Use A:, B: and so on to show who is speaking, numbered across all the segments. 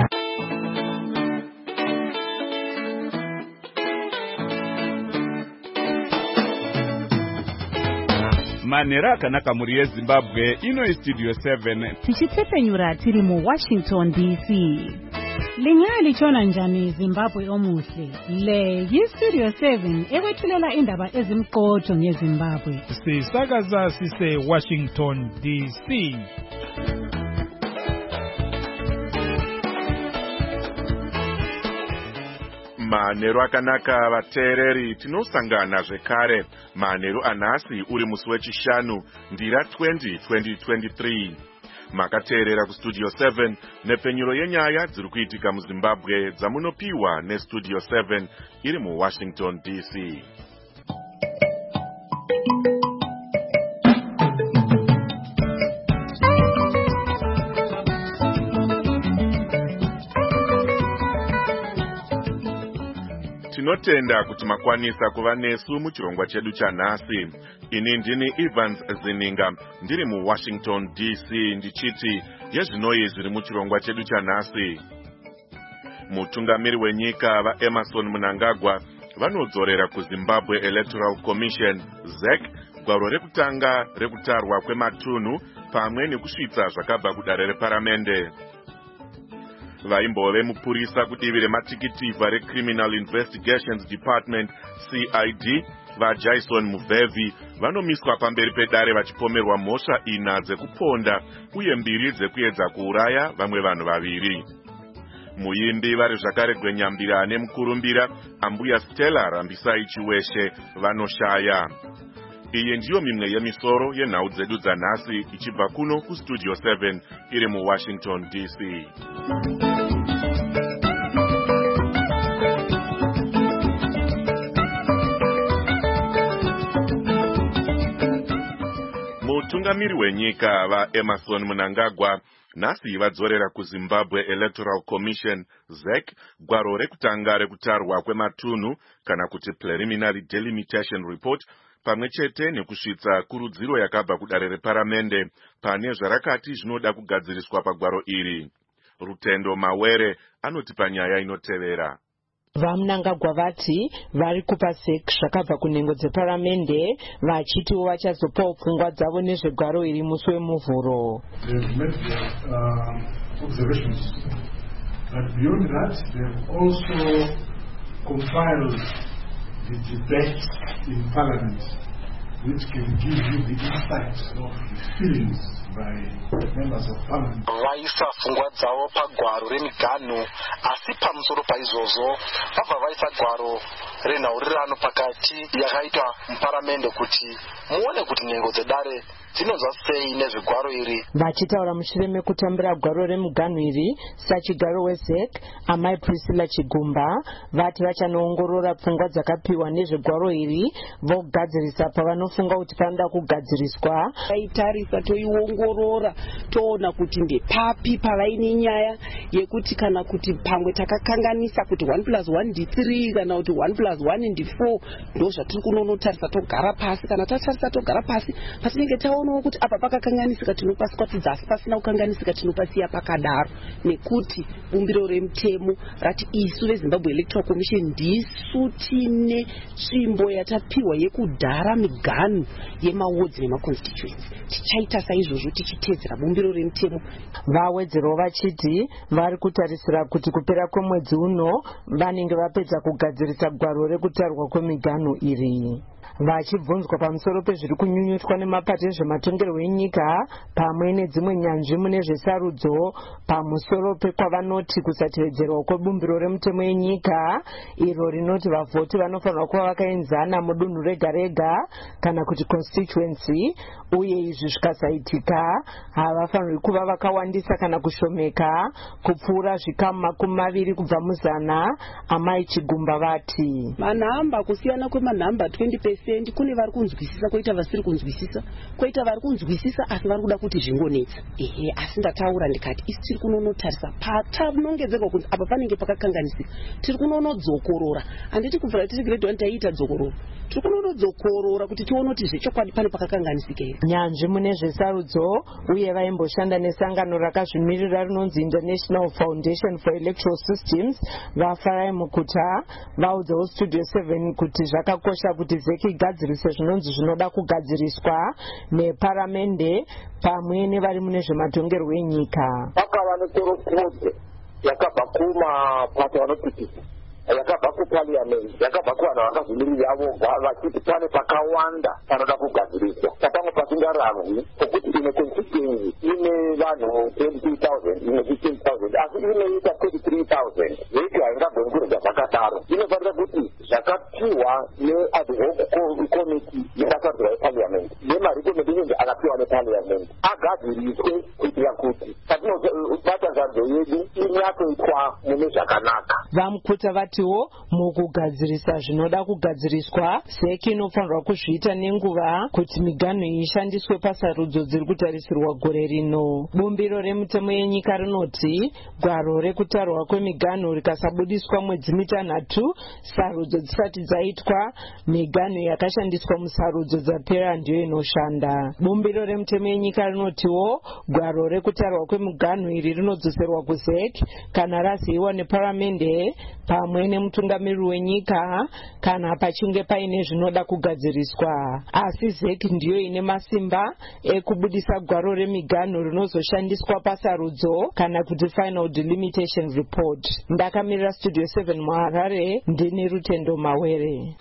A: Manera akanaka muri yeZimbabwe ino iStudio 7
B: tichitsepenyura tiri mu Washington DC. Linyaya lichona njani Zimbabwe omuhle? Le yiStudio 7 ekwethulela indaba ezimqotho ngeZimbabwe.
C: Sisakaza sise Washington DC.
D: Manero akanaka vateereri, tinosangana zvekare. Manero anhasi uri musi wechishanu ndira 2023. Makateerera kuStudio 7 nepenyuro yenyaya dziri kuitika muZimbabwe dzamunopiwa neStudio 7 iri muWashington DC. Tinotenda kuti makwanisa kuva nesu muchirongwa chedu chanhasi. Ini ndini Evans Zininga ndiri muWashington DC ndichiti yezvinoi zviri muchirongwa chedu chanhasi. Mutungamiri wenyika vaEmmerson Mnangagwa vanodzorera kuZimbabwe Electoral Commission ZEC gwaro rekutanga rekutarwa kwematunhu pamwe nekusvitsa zvakabva kudare reparamende. Vaimbove mupurisa kudivi rematikiti reCriminal Investigations Department CID vaJason Muvevi vanomiswa pamberi pedare vachipomerwa mhosva 4 dzekuponda uye 2 dzekuedza kuuraya vamwe vanhu vaviri. Muimbi vari zvakare Gwenyambira nemukurumbira Ambuya Stella Rambisai Chiweshe vanoshaya. Iyi ndiyo mimwe yemisoro yenhau dzedu dzanhasi ichibva kuno kuStudio 7 iri muWashington DC. Mutungamiri wenyika vaEmmerson Mnangagwa nhasi vadzorera kuZimbabwe Electoral Commission ZEC gwaro rekutanga rekutarwa kwematunhu kana kuti Preliminary Delimitation Report pamwe chete nekusvitsa kurudziro yakabva kudare reparamende pane zvarakati zvinoda kugadziriswa pagwaro iri. Rutendo Mawere anoti panyaya inotevera.
E: VaMnangagwa vati vari kupa ZEC zvakabva kunhengo dzeparamende vachitiwo vachazopawo pfungwa dzavo nezvegwaro iri musi wemuvhuro.
F: But beyond that, they've also compiled the debate in Parliament, which can give you the insights of the feelings by members of Parliament.
G: Vaisa pfungwa dzavo pagwaro remiganhu, asi pamusoro paizvozvo vabva vaisa gwaro renhaurirano pakati yakaitwa muparamende kuti muone kuti nhengo dzedare dzinonzwa sei nezvegwaro iri.
E: Vachitaura mushure mekutambira gwaro remuganhu iri, sachigaro weZEC amai Priscilla Chigumba vati vachanoongorora pfungwa dzakapiwa nezvegwaro iri vogadzirisa pavanofunga kuti panoda kugadziriswa.
H: Taitarisa toiongorora toona kuti ndepapi pavaine nyaya yekuti kana kuti pamwe takakanganisa kuti 1+1 ndi3 kana kuti 1+1 ndi4 ndo zvatiri kunonotarisa togara pasi. Kana tatarisa togara pasi patinenge taonawo kuti apa pakakanganisika tinopasi kwatidza, asi pasina kukanganisika tinopasiya pakadaro, nekuti bumbiro remutemo rati isu veZimbabwe Electoral Commission ndisu tine tsvimbo yatapiwa yekudhara miganhu yemawards nemaconstituency. Tichaita saizvozvo tichitedzera bumbiro remutemo.
E: Vawedzerawo vachiti vari kutarisira kuti kupera kwemwedzi uno vanenge vapedza kugadzirisa gwaro rekutarwa kwemiganhu iri. Vachibvunzwa pamusoro pezviri kunyunyutwa nemapato ezvematongerwo enyika pamwe nedzimwe nyanzvi mune zvesarudzo pamusoro pekwavanoti kusatevedzerwa kwebumbiro remutemo yenyika iro rinoti vavhoti vanofanirwa kuva vakaenzana mudunhu rega rega kana kuti constituency, uye izvi zvikasaitika havafanirwi kuva vakawandisa kana kushomeka kupfuura zvikamu 20 kubva muzana. Amai Chigumba vati
H: manhamba kusiyana kwemanhamba 20% kune vari kunzwisisa koita vasiri kunzwisisa, koita ndakatarisa vari kunzwisisa asi vari kuda kuti zvingonetsa. Asi ndataura ndikati isi tiri kunonotarisa patanongedzerwa kunzi apa panenge pakakanganisika, tiri kunonodzokorora. Handiti kubvira tiri grade 1 taiita dzokororo, tiri kunonodzokorora kuti tione kuti zvechokwadi pane pakakanganisika here.
E: Nyanzvi mune zvesarudzo uye vaimboshanda nesangano rakazvimirira rinonzi International Foundation for Electoral Systems vaFarai Mukuta vaudzawo Studio 7 kuti zvakakosha kuti ZEC igadzirise zvinonzi zvinoda kugadziriswa neparamende pamwe nevari mune zvematongerwo enyika.
I: Pakava nekorokode yakabva kumapato anopikisa, yakabva kuparliament, yakabva kuvanhu vakazvimirira voga vachiti pane pakawanda panoda kugadziriswa. Patango pasingararwi pokuti ine constituency ine vanhu 20,000 ine 15,000 asi inoita 33,000 zveiti haingagoni kurega zvakadaro. Inofanira kuti zvakapiwa nead hoc committee yakasarudzwa yeparliament nemarekomendation akapiwa neparliament agadziriswe kuitira kuti patinobata sarudzo yedu inyatsoitwa mune zvakanaka.
E: Vamukuta vatiwo mukugadzirisa zvinoda kugadziriswa ZEC inofanirwa kuzviita nenguva kuti miganho ishandiswe pasarudzo dziri kutarisirwa gore rino. Bumbiro remutemo yenyika rinoti gwaro rekutarwa kwemiganho rikasabudiswa mwedzi mitanhatu sarudzo dzisati dzaitwa, miganho yakashandiswa musarudzo dzapera ndiyo inoshanda. Bumbiro remutemo yenyika rinotiwo gwaro rekutarwa kwemiganho iri rinodzoserwa kuZEC kana raziviwa neparamende pamwe nemutungamiriri wenyika kana pachinge paine zvinoda kugadziriswa. Asi ZEC ndiyo ine masimba ekubudisa gwaro remiganho rinozoshandiswa pasarudzo kana kuti final delimitation report. Ndakamirira Studio 7 muHarare, ndini Rutendo Mawere.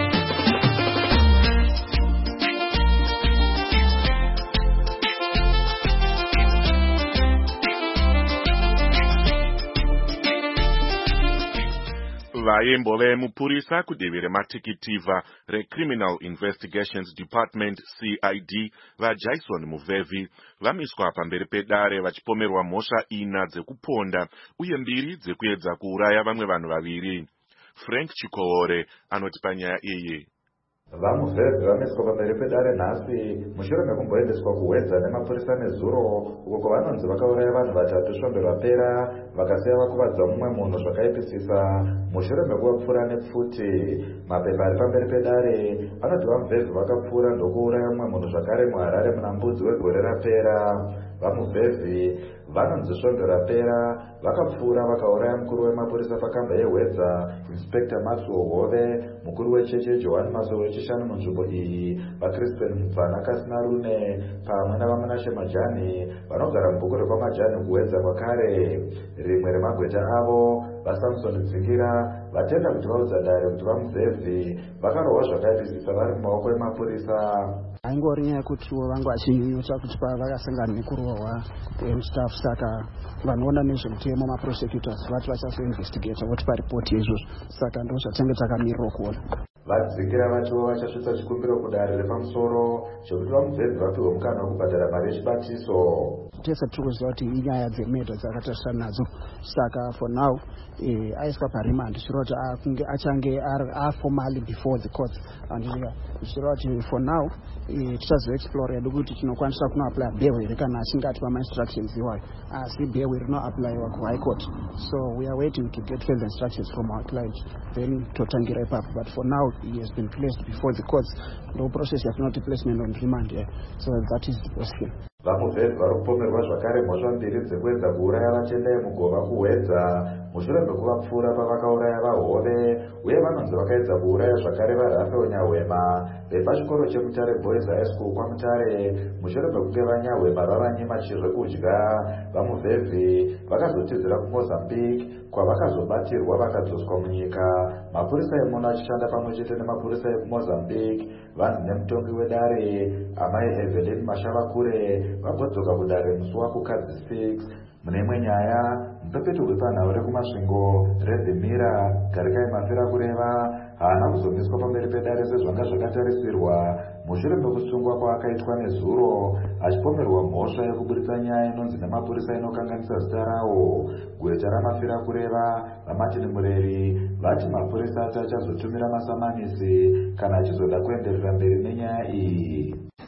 D: Vaembo vemupurisa kudevere matikitivha reCriminal Investigations Department CID vaJason Muvhevi vamiswa pamberi pedare vachipomerwa mhosva 4 dzekuponda uye 2 dzekuedza kuuraya vamwe vanhu vaviri. Frank Chikoore anoti panyaya iyi.
J: VaMuvhevi vamiswa pamberi pedare nhasi mushure mekumboendeswa kuHwedza nemapurisa nezuro uko kwavanonzi vakauraya vanhu 3 svambe rapera vakasiya vakuvadza mumwe munhu zvakaipisisa mushure mekuvapfura nepfuti. Mapepa ari pamberi pedare anoti vaMuvhevi vakapfura ndokuuraya mumwe munhu zvakare muHarare muna Mbudzi wegore rapera. VaMuvhevi vanonzi svambe rapera vakapfura vakauraya mukuru wemapurisa pakamba yeHwedza Inspector Maxwell Hove, mukuru wecheche Johan Masowe wechishanu munzvimbo iyi, vaCrispin Mubvana Kasinarune pamwe navaManashe Majani vanogara mubhuku rekwaMajani kuHwedza kwakare. Rimwe remagweta avo vaSamson Dzingira vatenda kuti vaudza dare kuti vaMuvhevi vakarohwa zvakaipisisa vari mumaoko emapurisa.
K: Haingori nyaya yekuti vangu vachinyunyuta kuti vakasangana nekurohwa kwemustaff, saka vanoona nezvemutemo maprosecutors vati vachazoinvestigata votipa ripoti yeizvozvo, saka ndo zvatinenge takamirira kuona.
J: Vadzingira vatiwo vachasvitsa chikumbiro kudare repamusoro chokuti vaMuvhevi vapiwe mukana wekubhadhara mari yechibatiso.
K: Tese tiri kuziva kuti inyaya dzemedha dzakatarisana nadzo, saka for now aiswa parimand zvirova kuti achange formally before the courts, and zvirova kuti for now tichazoexplore yedu kuti tinokwanisa kunoapply bail here kana achinge atipa ma-instructions iwayo, asi bail rinoapplywa kuHigh Court, so we are waiting to get further instructions from our client, then totangira ipapo. But for now he has been placed before the courts. No process yatinoti placement on remand here, so that is the position.
J: VaMuvhevi vari kupomerwa zvakare mhosva 2 dzekuedza kuuraya vachenda yemugova kuHwedza mushure mekuvapfura pavakauraya vaHove, uye vanonzi vakaedza kuuraya zvakare vaRafael Nyahwema vepachikoro cheMutare Boys High School kwaMutare mushure mekunge vaNyahwema vavanyima chirwekudya. VaMuvhevi vakazotizira kuMozambique kwavakazobatirwa vakadzoswa munyika. Mapurisa emuno achishanda pamwe chete nemapurisa ekuMozambique vanzi nemutongi wedare amai Evelyn Mashavakure vabvodzoka kudare musi wakukadzi 6. Mune imwe nyaya, mupepeto wepanhau rekumasvingo reDhemira Garikai Mafira kureva haana kuzomiswa pamberi pedare sezvanga zvakatarisirwa mushure mekusungwa kwaakaitwa nezuro achipomerwa mhosva yekuburitsa nyaya inonzi nemapurisa inokanganisa zita rawo. Gweta raMafira kureva vaMartin Mureri vati mapurisa achazotumira masamanisi kana achizoda kuenderera mberi nenyaya iyi.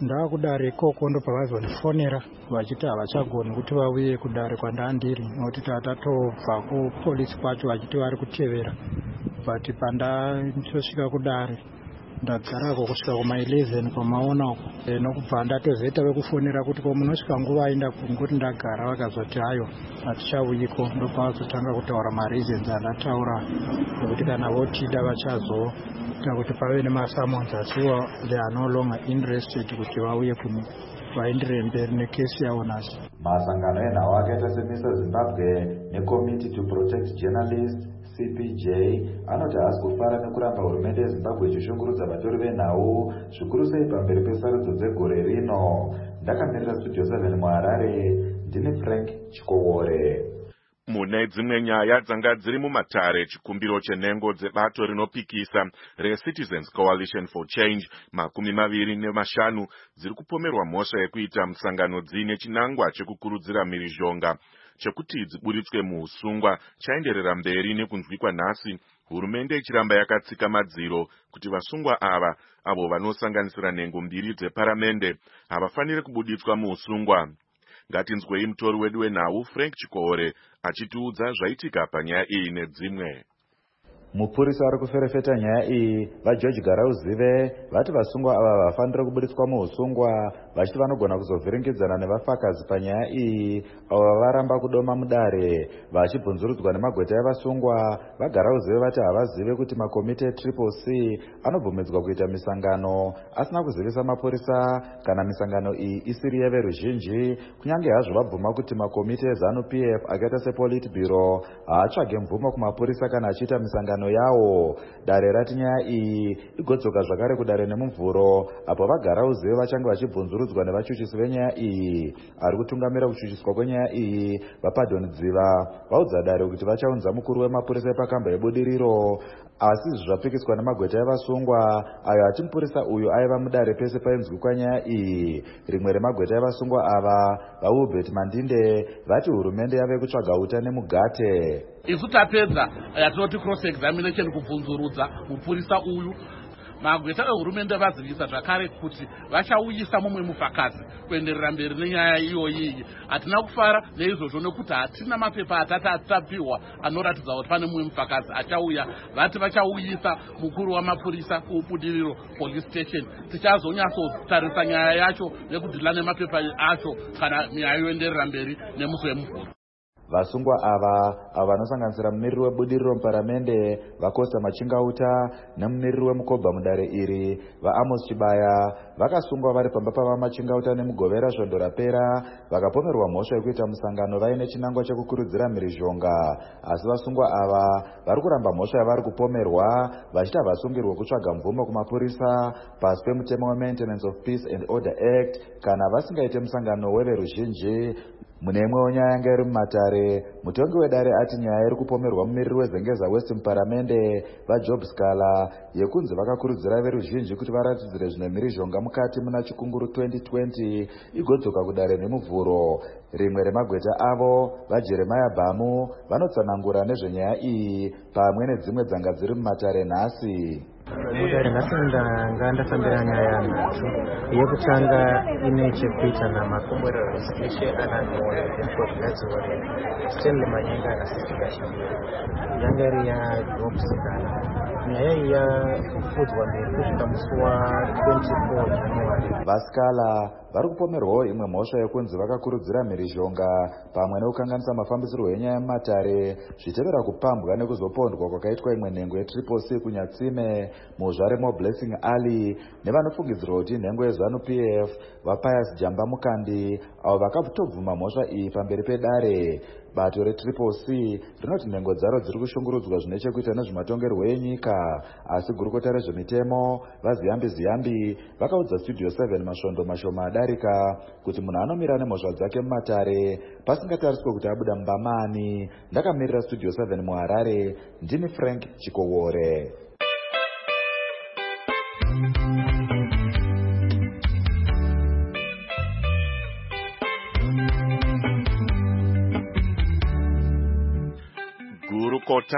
K: ndava kudare ikoko ndo pavazondifonera vachiti havachagoni kuti vauye kudare kwandandiri nokuti tatobva kupolisi kwacho vachiti vari kutevera but pandachosvika kudare ndagarako kusvika kuma11 kwamaona uko nokubva ndatozoita vekufonera kuti ko munosvika nguva ainda kunguti ndagara vakazoti hayo hatichauyiko ndopavazotanga kutaura mareasons andataura nokuti kana votida vachazoita kuti pave nemasamonzi asiwa they are no longer interested kuti vauye kuni vaenderere mberi nekesi yavo nhasi.
J: Masangano enhau akaita semisa Zimbabwe necommittee to protect journalists CPJ anoti haasi kufara nekuramba hurumende yeZimbabwe ichishungurudza vatori venhau zvikuru sei pamberi pesarudzo dzegore rino. Ndakamirira Studio 7 muHarare, ndini Frank Chikowore.
D: Mune dzimwe nyaya dzanga dziri mumatare, chikumbiro chenhengo dzebato rinopikisa reCitizens Coalition for Change 25 dziri kupomerwa mhosva yekuita musangano dzine chinangwa chekukurudzira mhirizhonga chekuti dziburitswe muusungwa chaenderera mberi nekunzwikwa nhasi, hurumende ichiramba yakatsika madziro kuti vasungwa ava avo vanosanganisira nhengo mbiri dzeparamende havafaniri kubuditswa muusungwa. Ngatinzwei mutori wedu wenhau Frank Chikowore achitiudza zvaitika panyaya iyi nedzimwe.
J: Mupurisa ari kuferefeta nyaya iyi vaGeorge Garauzive vati vasungwa ava vafanira kubuditswa muusungwa vachiti vanogona kuzovhiringidzana nevafakazi panyaya iyi avo varamba kudoma mudare. Vachibvunzurudzwa nemagweta evasungwa, vaGarauzive vati havazive kuti makomiti eCCC anobvumidzwa kuita misangano asina kuzivisa mapurisa kana misangano iyi isiri yeveruzhinji, kunyange hazvo vabvuma kuti makomiti eZANU-PF akaita sePolitburo haatsvage mvumo kumapurisa kana achiita misangano yawo. Dare rati nyaya iyi igodzoka zvakare kudare nemumvuro apo vaGarauzive vachange vachibvunzurudzwa nevachuchisi venyaya iyi. Ari kutungamira kuchuchiswa kwenyaya iyi vaPardon Dziva vaudza dare kuti vachaunza mukuru wemapurisa epakamba ebudiriro, asi izvi zvapikiswa nemagweta evasungwa ayo ati mupurisa uyu aiva mudare pese painzwikwa nyaya iyi. Rimwe remagweta evasungwa ava vaHubert Mandinde vati hurumende yave kutsvaga uta nemugate.
L: Isu tapedza yatinoti cross examination kubvunzurudza mupurisa uyu, magweta ehurumende vazivisa zvakare kuti vachauyisa mumwe mufakazi kuenderera mberi nenyaya iyoyi. Hatina kufara neizvozvo nekuti hatina mapepa atatapiwa anoratidza kuti pane mumwe mufakazi achauya. Vati vachauyisa mukuru wamapurisa kubudiriro police station. Tichazonyatsotarisa nyaya yacho nekudhila nemapepa acho kana nyaya yoenderera mberi nemusi wemuvhuro.
J: Vasungwa ava vanosanganisira mumiriri webudiriro muparamende vaKosta Machingauta nemumiriri wemukobha mudare iri vaAmos Chibaya vakasungwa vari pamba pavamachingauta nemugovera svondo rapera vakapomerwa mhosva yekuita musangano vaine chinangwa chekukurudzira mhirizhonga. Asi vasungwa ava vari kuramba mhosva yavari kupomerwa vachiti havasungirwe kutsvaga mvumo kumapurisa pasi pemutemo weMaintenance of Peace and Order Act kana vasingaite musangano weveruzhinji. Mune imwewo nyaya yanga iri mumatare, mutongi wedare ati nyaya iri kupomerwa mumiriri wezengeza West muparamende vaJob Scala yekunzi vakakurudzira veruzhinji kuti varatidzire zvine mhirizhonga mukati muna chikunguru 2020 igodzoka kudare nemuvhuro. Rimwe remagweta avo vaJeremiah Bamu vanotsanangura nezvenyaya iyi pamwe nedzimwe dzanga dziri mumatare nhasi.
M: Mudare nhasi ndafambira nyaya nhatu. Yekutanga ine chekuita namakomborero eshe ananoya ezvogadzirwa Stanley Manyenga akasisikashira yanga iri yaJob Scala. Nyaya iyi yafudzwa mberi kusvika musi wa24 January.
J: VaScala vari kupomerwawo imwe mhosva yekunzi vakakurudzira mhirizhonga pamwe nekukanganisa mafambisirwo enyaya mumatare zvichitevera kupambwa nekuzopondwa kwakaitwa imwe nhengo yeCCC kunyatsime muzvare moBlessing Ali nevanofungidzirwa kuti nhengo yeZANU-PF vaPius Jamba Mukandi avo vakatobvuma mhosva iyi pamberi pedare. Bato reCCC rinoti nhengo dzaro dziri kushungurudzwa zvine chekuita nezvematongerwo enyika, asi gurukota rezvemitemo vaZiyambi vakaudza Studio 7 masvondo mashoma adarika kuti munhu anomira nemhosva dzake mumatare pasingatariswe kuti abuda mumbamani. Ndakamirira Studio 7 muHarare, ndini Frank Chikowore.
D: gurukota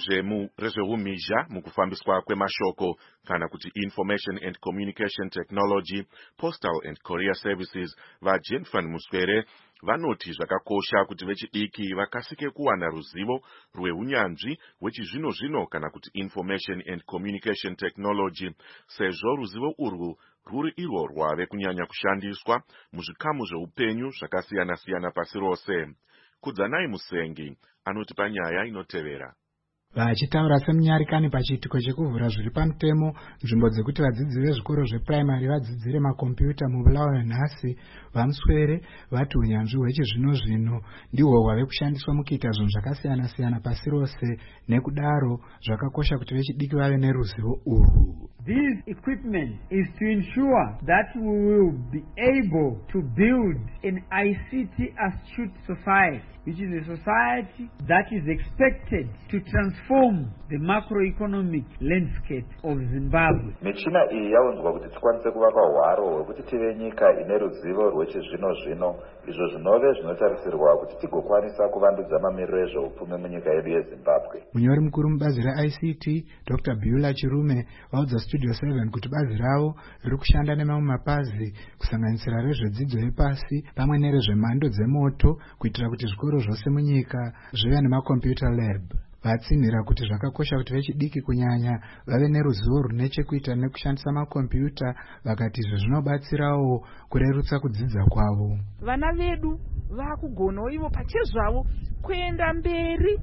D: rezveumhizha mukufambiswa kwemashoko kana kuti Information and Communication Technology, Postal and Courier Services vaJenfan Muswere vanoti zvakakosha kuti vechidiki vakasike kuwana ruzivo rweunyanzvi hwechizvino-zvino kana kuti Information and Communication Technology, sezvo ruzivo urwu rwuri irwo rwave kunyanya kushandiswa muzvikamu zveupenyu zvakasiyana-siyana pasi rose. Kudzanai Musengi anoti panyaya inotevera.
N: Vachitaura semunyarikani pachiitiko chekuvhura zviri pamutemo nzvimbo dzekuti vadzidzi vezvikoro zvepuraimari vadzidzire makombiyuta mubulawayo nhasi, vaMuswere vati unyanzvi hwechizvino-zvino ndihwo hwave kushandiswa mukuita zvinhu zvakasiyana-siyana pasi rose, nekudaro zvakakosha kuti vechidiki vave neruzivo urwu.
O: This equipment is to ensure that we will be able to build an ICT astute society, which is a society that is expected to transform the macroeconomic landscape of Zimbabwe.
J: Michina iyi yaunzwa kuti tikwanise kuvaka hwaro hwekuti tive nyika ine ruzivo rwechizvino-zvino, izvo zvinove zvinotarisirwa kuti tigokwanisa kuvandudza mamiriro ezveupfumi munyika yedu yeZimbabwe.
N: Munyori mukuru mubazi reICT Dr. Beulah Chirume vaudza Studio 7 kuti bazi ravo riri kushanda nemamwe mapazi kusanganisira rezvedzidzo yepasi pamwe nerezvemhando dzemoto kuitira kuti zvikoro zvose munyika zvive nemakombiyuta lab. Vatsinhira kuti zvakakosha kuti vechidiki kunyanya vave neruzivo rune chekuita nekushandisa makombiyuta, vakati izvo zvinobatsirawo kurerutsa kudzidza kwavo.
P: Vana vedu vakugonawo ivo pachezvavo kuenda mberi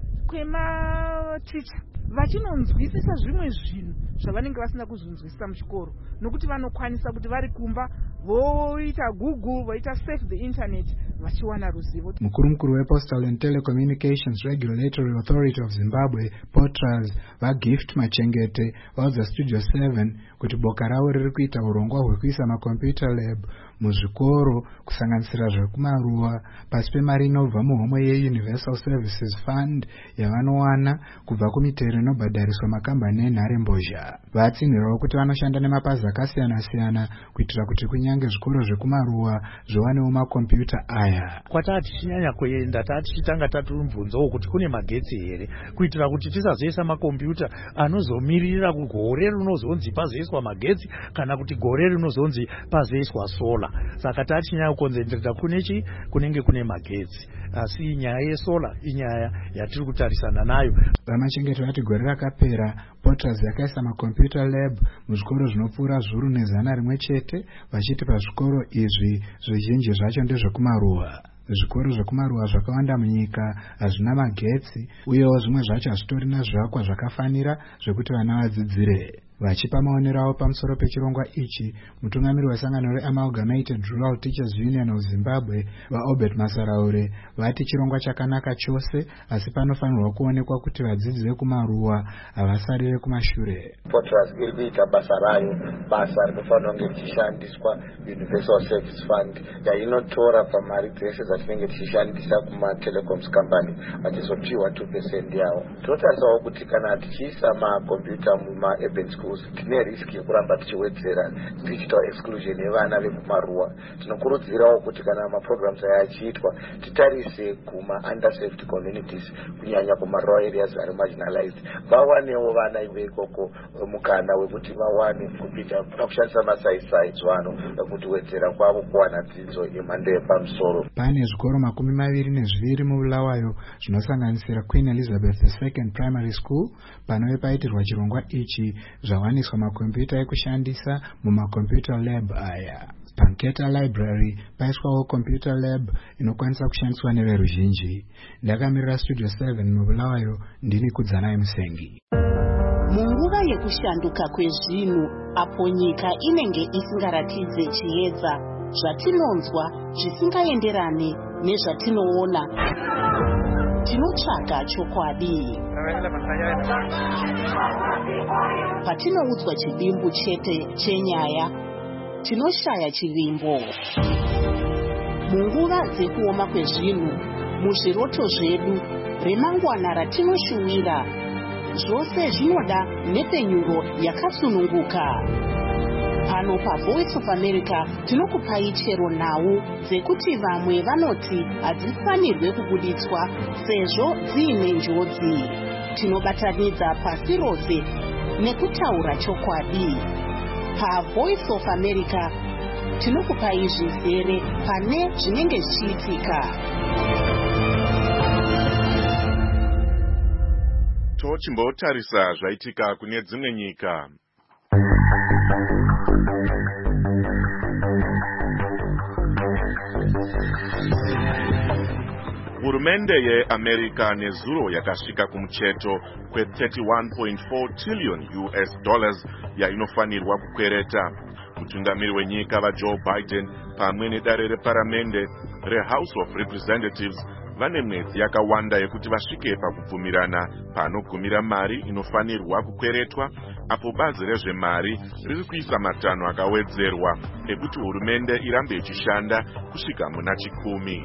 P: kwematicha vachinonzwisisa zvimwe zvinhu zvavanenge vasina kuzvinzwisisa muchikoro, nokuti vanokwanisa kuti vari kumba voita Google, voita surf the internet vachiwana ruzivo.
N: Mukuru wePostal and Telecommunications Regulatory Authority of Zimbabwe, POTRAZ, vaGift Machengete vaudza Studio 7 kuti boka ravo riri kuita urongwa hwekuisa makombiyuta lab muzvikoro kusanganisira zvekumaruwa pasi pemari inobva muhomwe yeUniversal Services Fund yavanowana kubva kumitero inobhadhariswa makambani enharembozha. Vatsinhirawo kuti vanoshanda nemapazi akasiyana-siyana kuitira kuti kunyange zvikoro zvekumaruwa zviwanewo makombiyuta aya.
Q: Kwatati tichinyanya kuenda tichitanga tatumubvunzawo kuti kune magetsi here, kuitira kuti tisazoisa makombiyuta anozomirira gore rinozonzi pazoiswa magetsi kana kuti gore rinozonzi pazoiswa sola. Saka tachinyanya kukonzentreta kunenge kune magetsi, asi nyaya yesola inyaya yatiri kutarisana nayo.
N: Vamachengete vati gore rakapera POTRAZ yakaisa makombiyuta lab muzvikoro zvinopfuura zviuru nezana rimwe chete, vachiti pazvikoro izvi zvizhinji zvacho ndezvekumaruwa. Zvikoro zvekumaruwa zvakawanda munyika hazvina magetsi, uyewo zvimwe zvacho hazvitorina zvivakwa zvakafanira zvekuti vana vadzidzire. Vachipa maonero avo pamusoro pechirongwa ichi, mutungamiri wesangano reAmalgamated Rural Teachers Union of Zimbabwe vaObert Masaraure vati chirongwa chakanaka chose, asi panofanirwa kuonekwa kuti vadzidzi vekumaruwa havasarire kumashure.
R: POTRAZ iri kuita basa rayo, basa rinofanirwa kunge richishandiswa Universal Service Fund yainotora pamari dzese dzatinenge tichishandisa kumatelecoms company vachizopiwa 2% yavo. Tinotarisawo kuti kana tichiisa makombiyuta muma-urban schools tine riski yekuramba tichiwedzera digital exclusion yevana vekumaruwa. Tinokurudzirawo kuti kana maprograms aya achiitwa titarise kuma-underserved communities, kunyanya kuma-rural areas ari marginalized, vawanewo vana ikoko mukana wekuti vawane kupita pakushandisa masaisai zvano kuti wedzera kwavo kuwana dzidzo yemhando yepamusoro.
N: Pane zvikoro 22 mubulawayo zvinosanganisira Queen Elizabeth II Primary School panove paitirwa chirongwa ichi zvawaniswa makombiyuta ekushandisa mumakombiyuta lab aya. Panketa Library paiswawo computer lab inokwanisa kushandiswa neveruzhinji. Ndakamirira Studio 7 mubulawayo, ndini Kudzanai Musengi.
S: Munguva yekushanduka kwezvinhu apo nyika inenge isingaratidze chiedza, zvatinonzwa zvisingaenderane nezvatinoona, tinotsvaga chokwadi. Patinoudzwa chidimbu chete chenyaya, tinoshaya chivimbo. Munguva dzekuoma kwezvinhu, muzviroto zvedu, remangwana ratinoshuwira, zvose zvinoda nepenyuro yakasununguka. Pano paVoice of America tinokupai chero nhau dzekuti vamwe vanoti hadzifanirwe kubuditswa sezvo dziine njodzi. Tinobatanidza pasi rose nekutaura chokwadi. PaVoice of America tinokupai zvizere pane zvinenge zvichiitika.
D: Tochimbotarisa zvaitika kune dzimwe nyika. Hurumende yeAmerica nezuro yakasvika kumucheto kwe$31.4 trillion yainofanirwa kukwereta. Mutungamiri wenyika vaJoe Biden pamwe nedare reparamende reHouse of Representatives vane mwedzi yakawanda yekuti vasvike pakubvumirana panogumira mari inofanirwa kukweretwa, apo bazi rezvemari riri kuisa matanho akawedzerwa ekuti hurumende irambe ichishanda kusvika muna 10.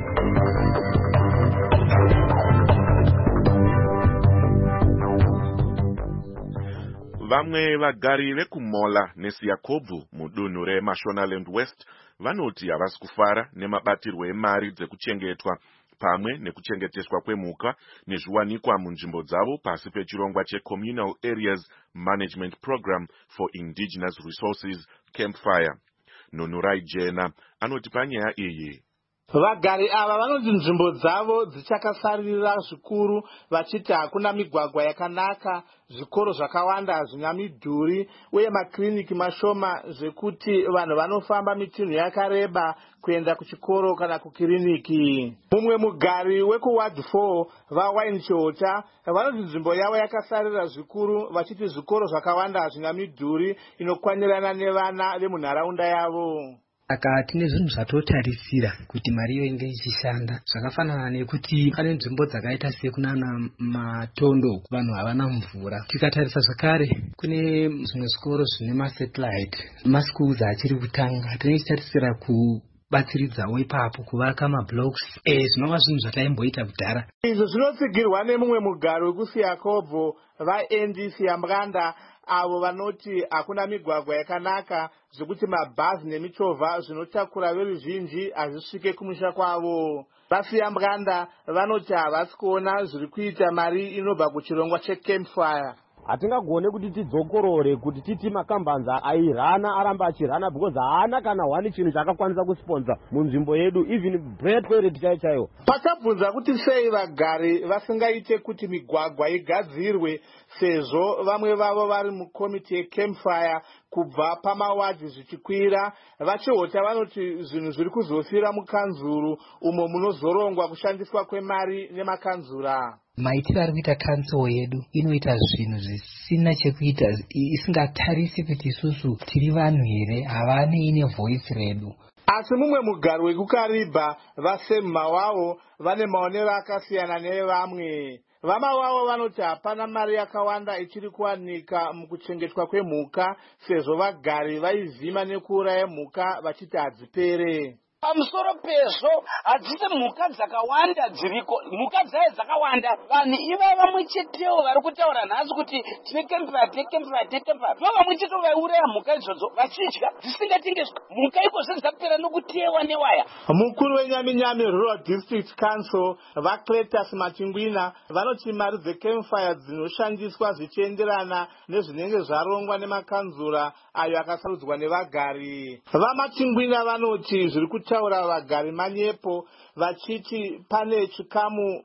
D: Vamwe vagari vekuMola neSiakobvu mudunhu reMashonaland West vanoti havasi kufara nemabatirwo emari dzekuchengetwa pamwe nekuchengeteswa kwemhuka nezviwanikwa munzvimbo dzavo pasi pechirongwa cheCommunal Areas Management Program for Indigenous Resources Campfire. Nonurai Jena anoti panyaya iyi.
T: Vagari ava vanoti nzvimbo dzavo dzichakasarira zvikuru, vachiti hakuna migwagwa yakanaka, zvikoro zvakawanda hazvina midhuri uye makiriniki mashoma zvekuti vanhu vanofamba mitinhu yakareba kuenda kuchikoro kana kukiriniki. Mumwe mugari wekuWard 4 vaWayne Chihota vanoti nzvimbo yavo yakasarira zvikuru, vachiti zvikoro zvakawanda hazvina midhuri inokwanirana nevana vemunharaunda yavo.
U: Saka tine zvinhu zvatotarisira kuti mari iyo inge ichishanda, zvakafanana nekuti pane nzvimbo dzakaita sekunana Matondo vanhu havana mvura. Tikatarisa zvakare kune zvimwe zvikoro zvine masatellite maschools achiri kutanga, tinotarisira kubatsiridzawo ipapo kuvaka mablocks zvinova zvinhu zvataimboita kudhara.
T: Izvo zvinotsigirwa nemumwe mugari wekuSiakobvu vaEndi Siyambwanda avo vanoti hakuna migwagwa yakanaka zvekuti mabhazi nemichovha zvinotakura veruzhinji hazvisvike kumusha kwavo. VaSiyambwanda vanoti havasi kuona zviri kuita mari inobva kuchirongwa cheCampfire.
V: Hatingagone kuti tidzokorore kuti titi makambanza airana aramba achirana because haana kana wani chinhu chakakwanisa kusponza munzvimbo yedu, even bread toilet chaiyo.
T: Pakabvunza kuti sei vagari vasingaite kuti migwagwa igadzirwe sezvo vamwe vavo vari mukomiti yeCampfire kubva pamawadhi zvichikwira. VaChihota vanoti zvinhu zviri kuzofira mukanzuru umo munozorongwa kushandiswa kwemari nemakanzura.
U: Maitiro ari kuita kanzuro yedu inoita zvinhu zvisina chekuita, isingatarisi kuti isusu tiri vanhu here, havane ine voice redu.
T: Asi mumwe mugari wekuKariba vaSemmawawo vane maonero akasiyana nevamwe. Vamawavo vanoti hapana mari yakawanda ichiri kuwanika mukuchengetwa kwemhuka sezvo vagari vaivhima nekuuraya mhuka vachiti hadzipere.
W: Pamusoro pezvo hadzisi mhuka dzakawanda dziriko, mhuka dzaye dzakawanda. Vanhu iva vamwe chetewo vari kutaura nhasi kuti tine Campfire. Ivo vamwe chetewo vaiuraya mhuka idzodzo vachidya dzisingatengeswi. Mhuka ikozvo dzapera nokutewa newaya.
T: Mukuru weNyaminyami Rural District Council vaCletus Machingwina vanoti mari dzeCampfire dzinoshandiswa zvichienderana nezvinenge zvarongwa nemakanzura ayo akasarudzwa nevagari. VaMachingwina vanoti zviri kutaura vagari manyepo vachiti pane chikamu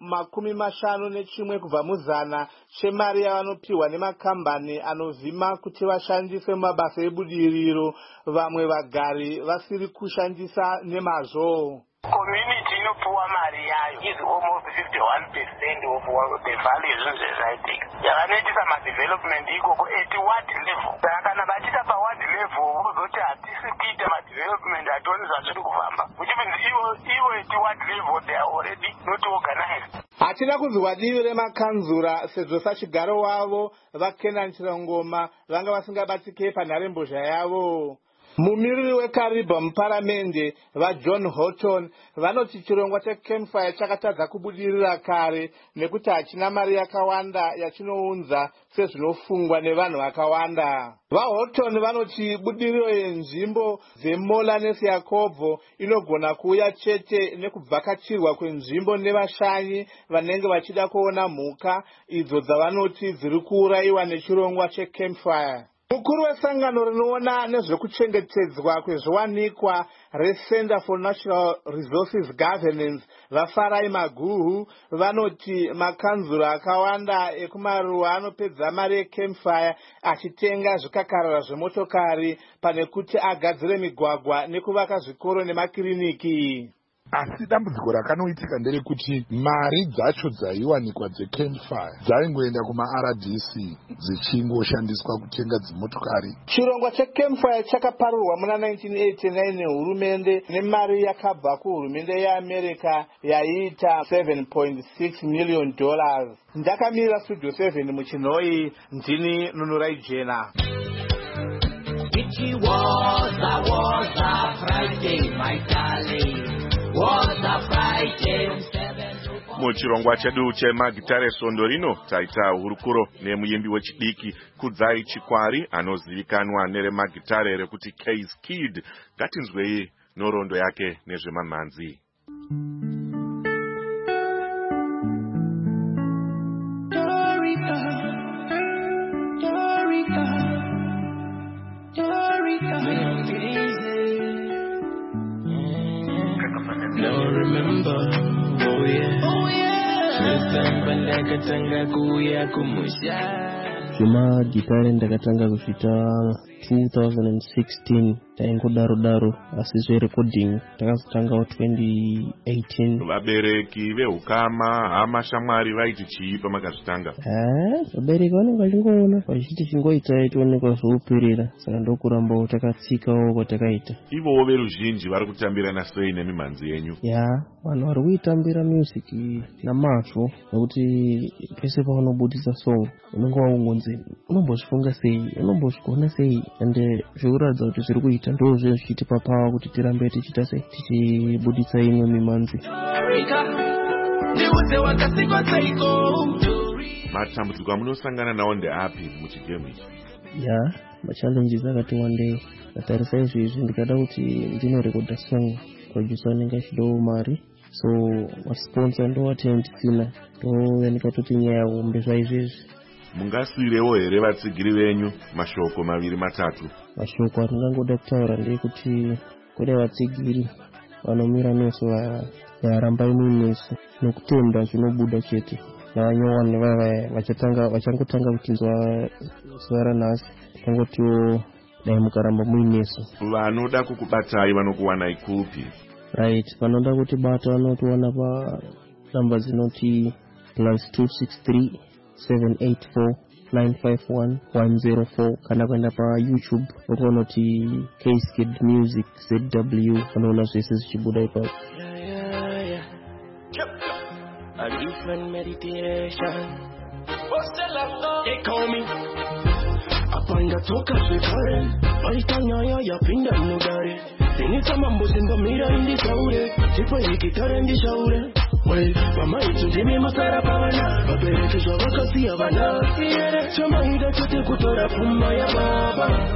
T: 51 kubva muzana chemari yavanopiwa nemakambani anovhima kuti vashandise mabasa ebudiriro vamwe vagari vasiri kushandisa nemazvo.
W: Community inopuwa mari yayo is almost 51% of the value zvezvaitika. Yakanoitisa madevelopment ikoko at ward level. Saka kana vachita paward level vozoti hatisi kuita madevelopment hationi zvazviri kufamba. Which means ivo at ward level they are already not organized.
T: Hatina kuzwa divi remakanzura sezvo sachigaro wavo vaKenan Chirongoma vanga vasingabatike panharembozha yavo. mumiriri wekaribha muparamende vajohn horton vanoti chirongwa checampfire chakatadza kubudirira kare nekuti hachina mari yakawanda yachinounza sezvinofungwa nevanhu vakawanda. VaHorton vanoti budiriro yenzvimbo dzeMola neSiakobvo inogona kuuya chete nekubvakachirwa kwenzvimbo nevashanyi vanenge vachida kuona mhuka idzo dzavanoti dziri kuurayiwa nechirongwa checampfire. Mukuru wesangano rinoona nezvekuchengetedzwa kwezviwanikwa reCenter for Natural Resources Governance vaFarai Maguhu vanoti makanzura akawanda ekumaruwa anopedza mari yecampfire achitenga zvikakarara zvemotokari pane kuti agadzire migwagwa nekuvaka zvikoro nemakiriniki.
A: Asi dambudziko rakanoitika nderekuti mari dzacho dzaiwanikwa dzecampfire dzaingoenda kumaRDC dzichingoshandiswa kutenga dzimotokari.
T: Chirongwa checampfire chakaparurwa muna 1989 nehurumende nemari yakabva kuhurumende yeAmerica yaita $7.6 million. Ndakamirira Studio 7 muChinoi, ndini Nunurai Jena.
B: It was a Friday, my darling.
D: Muchirongwa chedu chemagitare sondorino taita hurukuro nemuyimbi wechidiki Kudzai Chikwari anozivikanwa neremagitare rekuti Case Kid. Ngatinzwei nhoroondo yake nezvemamhanzi.
C: Zvema gitare ndakatanga kuchita 2016 taingodaro asi zverecording takazotanga 2018.
D: Vabereki vehukama hama shamwari vaiti chii pamakazvitanga?
C: Vabereki vanenge vachingoona vachiti chingoita itoonekwa zvoupirira, saka ndokuramba takatsikawo kwatakaita.
D: Ivowo veruzhinji vari kutambirana sei nemimhanzi yenyu?
C: Vanhu vari kuitambira music namazvo, nokuti pese paunobudisa song unenge waungonzi unombozvifunga sei, unombozvigona sei, ende zvekuratidza kuti zviri kuita ndo zvichitipa pawa kuti tirambe tichita sei, tichibuditsa imwe mimhanzi.
D: Matambudziko amunosangana nawo ndeapi muchigemu ichi?
C: Machallenges akati wandei. Ndatarisa izvi ndikada kuti ndinorekodha song, producer anenge achidawo mari, so masponsor ndo watentisina, ndo yanikatoti nyaya hombe zvaizvezvi.
D: Mungasirewo here vatsigiri venyu mashoko maviri matatu?
C: Mashoko atingangoda kutaura ndekuti kune vatsigiri vanomira nesu varambai munesu nekutenda zvinobuda chete, navanyowani vachangotanga kutinzwa zuva ranhasi tangotiwo dai mukaramba muinesu.
D: Vanoda kukubatai vanokuwanai kupi?
C: Right, vanoda kutibata vanotiwana pa namba dzinoti +263 784 951 104 kana kuenda pa YouTube ukonoti Case Kid Music ZW, vanoona zvese zvichibuda ipapo.
B: A different meditation. They call me apanda toka zvekare vaitanyaya yapinda mudare inita mambo zindamira indisaure tipo ikitare ndishaure mama itu ndimi masara pavana vabereki zvavakasiya vana chamaida chete kutora pfuma ya baba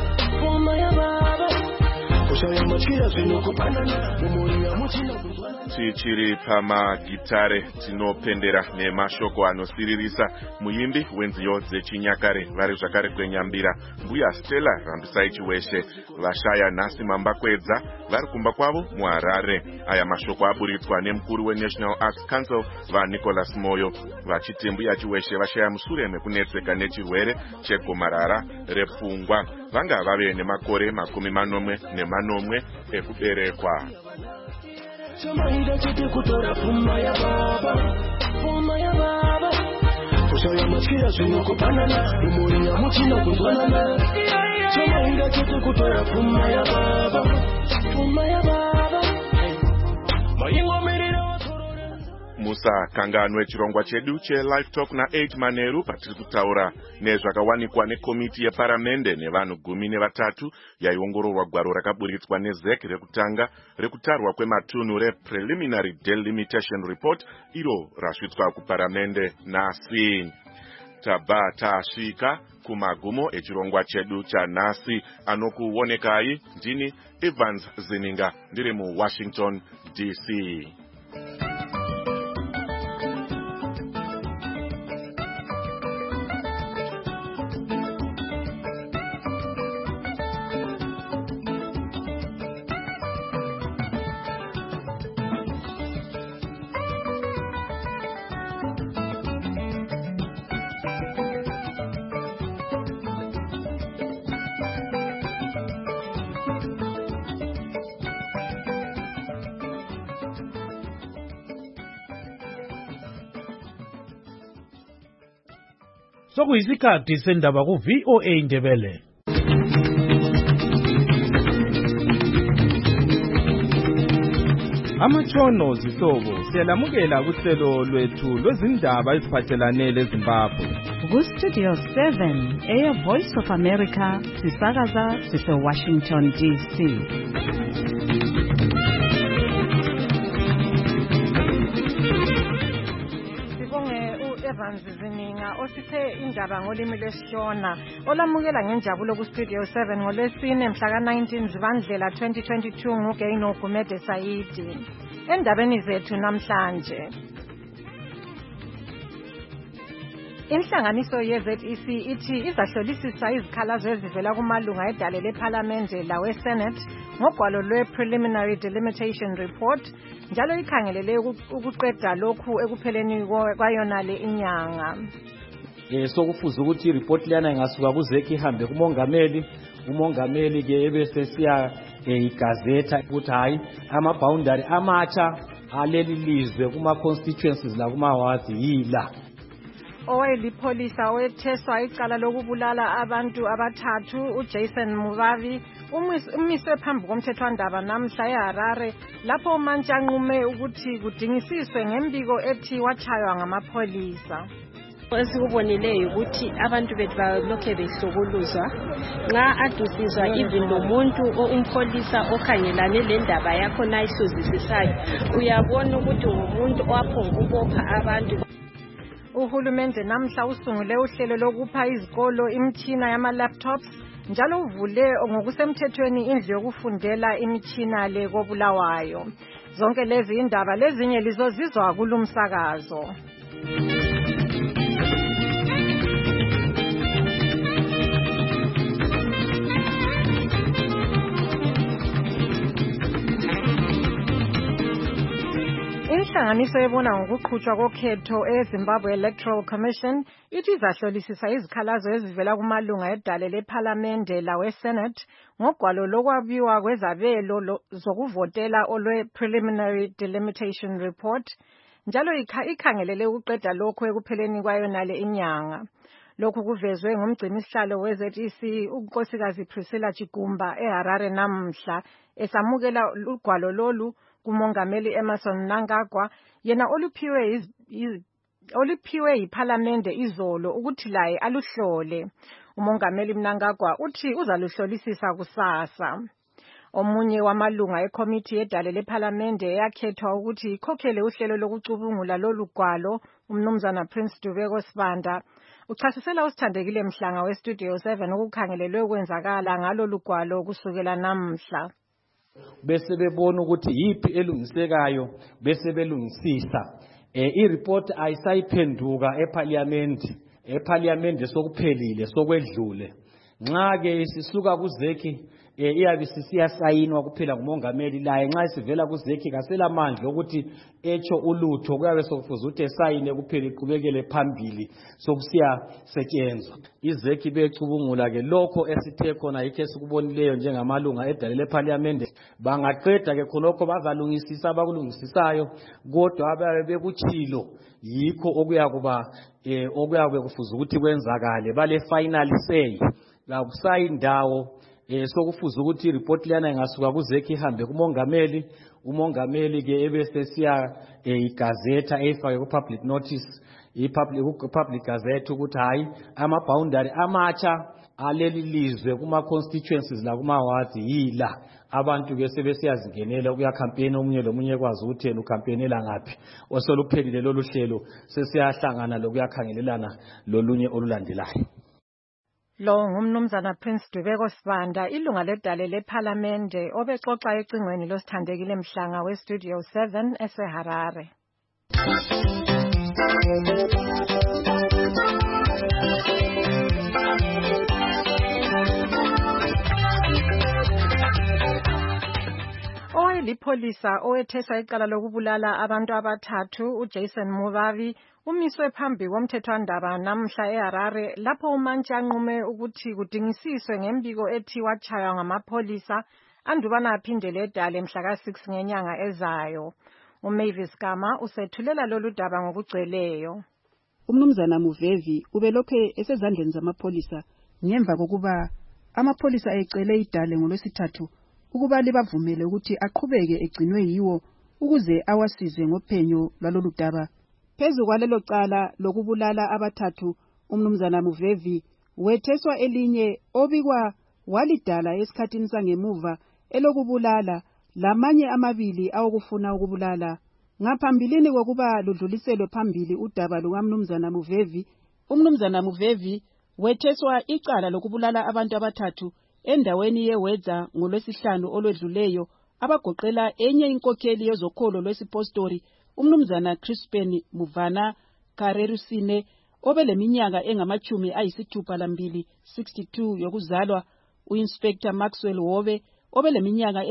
B: kushayambatsvira zvinokupanana mumuri yamuchina kuzwana.
D: Tichiri pamagitare tinopendera nemashoko anosiririsa muimbi wenziyo dzechinyakare vari zvakare kwenyambira mbuya Stella Rambisai Chiweshe vashaya nhasi mambakwedza vari kumba kwavo muHarare. Aya mashoko aburitswa nemukuru weNational Arts Council vaNicholas Moyo vachiti mbuya Chiweshe vashaya mushure mekunetseka nechirwere chegomarara repfungwa. Vanga vave nemakore 40 ekuberekwa.
B: Chamaida chete kutora pfuma ya baba kushayambatsvira zvinokupanana mumuri yamuchina kuzwanana. Chamaida chete kutora pfuma ya baba
D: musakanganwe chirongwa chedu che-Live Talk na8 Manheru patiri kutaura nezvakawanikwa nekomiti yeparamende nevanhu 13 yaiongororwa gwaro rakaburitswa neZEC rekutanga rekutarwa kwematunhu rePreliminary Delimitation Report iro rasvitswa kuparamende nhasi. Tabva tasvika kumagumo echirongwa chedu chanhasi. Anokuonekai ndini Evans Zininga ndiri muWashington DC.
Q: Sokuyisikhathi sendaba ku-VOA Indebele.
F: Amatshono zihlobo siyalamukela kuhlelo lwethu lwezindaba eziphathelane leZimbabwe.
G: Ku-Studio 7 Air Voice of America sisakaza sise-Washington DC.
H: Zininga osithe indaba ngolimi lwesiShona olamukela ngenjabulo ku-Studio 7 ngolwesine mhla ka-19 Zibandlela 2022 nguGaino Gumede Sayidi. Endabeni zethu namhlanje, inhlanganiso ye-ZEC ithi izahlolisisa izikhalazo ezivela kumalunga edale lephalamende lawe-Senate ngogwalo lwe-Preliminary Delimitation Report, njalo ikhangelele ukuqeda lokhu ekupheleni kwayonale inyanga.
X: Sokufuza ukuthi i-report lana ingasuka ku-ZEC ihambe kumongameli, umongameli ke ebese siya igazetha ukuthi hayi ama-boundary amatsha aleli lizwe kuma-constituencies la kuma-wards yila.
H: Owayelipholisa owetheswa icala lokubulala abantu abathathu uJason Mubavi umiswe phambi komthethwandaba namhla eHarare lapho uMantshi anqume ukuthi kudingisiswe ngembiko ethi watshaywa ngamapholisa.
Y: Esikubonileyo ukuthi abantu bethu balokhe behlukuluzwa nxa adusiswa even lomuntu umpholisa okhangelane lendaba yakho nayihluzisisayo uyabona ukuthi ngumuntu owaphonga ukupha abantu.
H: Uhulumende namhla usungule uhlelo lokupha izikolo imitshina yama-laptops njalo uvule ngokusemthethweni indlu yokufundela imitshina le koBulawayo. Zonke lezi indaba lezinye lizozizwa kulumsakazo. Inhlanganiso ebona ngokuqhutshwa kokhetho eZimbabwe Electoral Commission ithi izahlolisisa izikhalazo ezivela kumalunga edale lephalamende lawe-Senate ngogwalo lokwabiwa kwezabelo zokuvotela olwe-Preliminary Delimitation Report, njalo ikhangelele ukuqeda lokhu ekupheleni kwayonale inyanga. Lokhu kuvezwe ngumgcinisihlalo we-ZEC unkosikazi Priscilla Chigumba eHarare namhla esamukela ugwalo lolu kumongameli Emmerson Mnangagwa, yena oluphiwe yiphalamende izolo ukuthi laye aluhlole. Umongameli Mnangagwa uthi uzaluhlolisisa kusasa. Omunye wamalunga ekomiti yedale lephalamende eyakhethwa ukuthi ikhokhele uhlelo lokucubungula lolu gwalo, umnumzana Prince Dubeko Sibanda, uchasisela usithandekile Mhlanga we-Studio 7 ukukhangelelwe ukwenzakala ngalolu gwalo kusukela namhla.
X: Bese bebona ukuthi yipi elungisekayo bese belungisisa. I-report ayisayiphenduka eParliament sokuphelile sokwedlule. Nxa ke sisuka kuZEC iyabe siyasayinwa kuphela ngumongameli laye nxa isivela kuZEC kaselamandla ukuthi echo ulutho kuyabe sokufuza ukuthi esayine kuphela iqhubekele phambili sokusiyasetshenzwa. iZEC becubungula ke lokho esithe khona yikho esikubonileyo njengamalunga edale leParliament bangaqeda ke khonokho bazalungisisa abakulungisisayo, kodwa ababe bekutshilo yikho okuyabe kufuza ukuthi kwenzakale bale final say. La kusayindawo sokufuza ukuthi report lana ingasuka kuZeki ihambe kumongameli, umongameli ke ebese siya igazeta efake ku public notice, public gazette ukuthi hayi ama-boundary amatsha aleli lizwe kuma-constituencies la kuma-wards yila. Abantu ke sebesiyazingenela ukuya campaign, omunye lomunye kwazi ukuthi yena ucampaignela ngaphi. Osoluphelile lolu hlelo sesiyahlangana lokuyakhangelelana lolunye olulandelayo.
H: Lo ngumnumzana Prince Dubeko Sibanda, ilunga ledale lePhalamende, obexoxa ecingweni losithandekile Mhlanga weStudio 7 eseHarare. Owayelipholisa owethesa icala lokubulala abantu abathathu uJason Muvavi umiswe phambi komthethwandaba namhla eHarare lapho umantshi anqume ukuthi kudingisiswe ngembiko ethi watshaywa ngamapholisa andubana aphindele eDale mhla ka-6 ngenyanga ezayo. uMavis Gama usethulela lolu daba ngokugcweleyo.
E: Umnumzana Muvevi ubelokhe esezandleni zamapholisa ngemva kokuba amapholisa ecele iDale ngolwesithathu ukuba libavumele ukuthi aqhubeke egcinwe yiwo ukuze awasize ngophenyo lwalolu daba. Phezu kwalelo cala lokubulala abathathu, umnumzana Muvevi wetheswa elinye obikwa walidala esikhathini sangemuva elokubulala lamanye amabili awokufuna ukubulala. Ngaphambilini kokuba ludluliselwe phambili udaba lukamnumzana Muvevi, umnumzana Muvevi wetheswa icala lokubulala abantu abathathu endaweni yeWedza ngolwesihlanu olwedluleyo abagoqela enye inkokheli yezokholo lwesipostori umnumzana Crispin Muvana Karerusine obeleminyaka engama-62 62 yokuzalwa, uInspector Maxwell Wobe obeleminyaka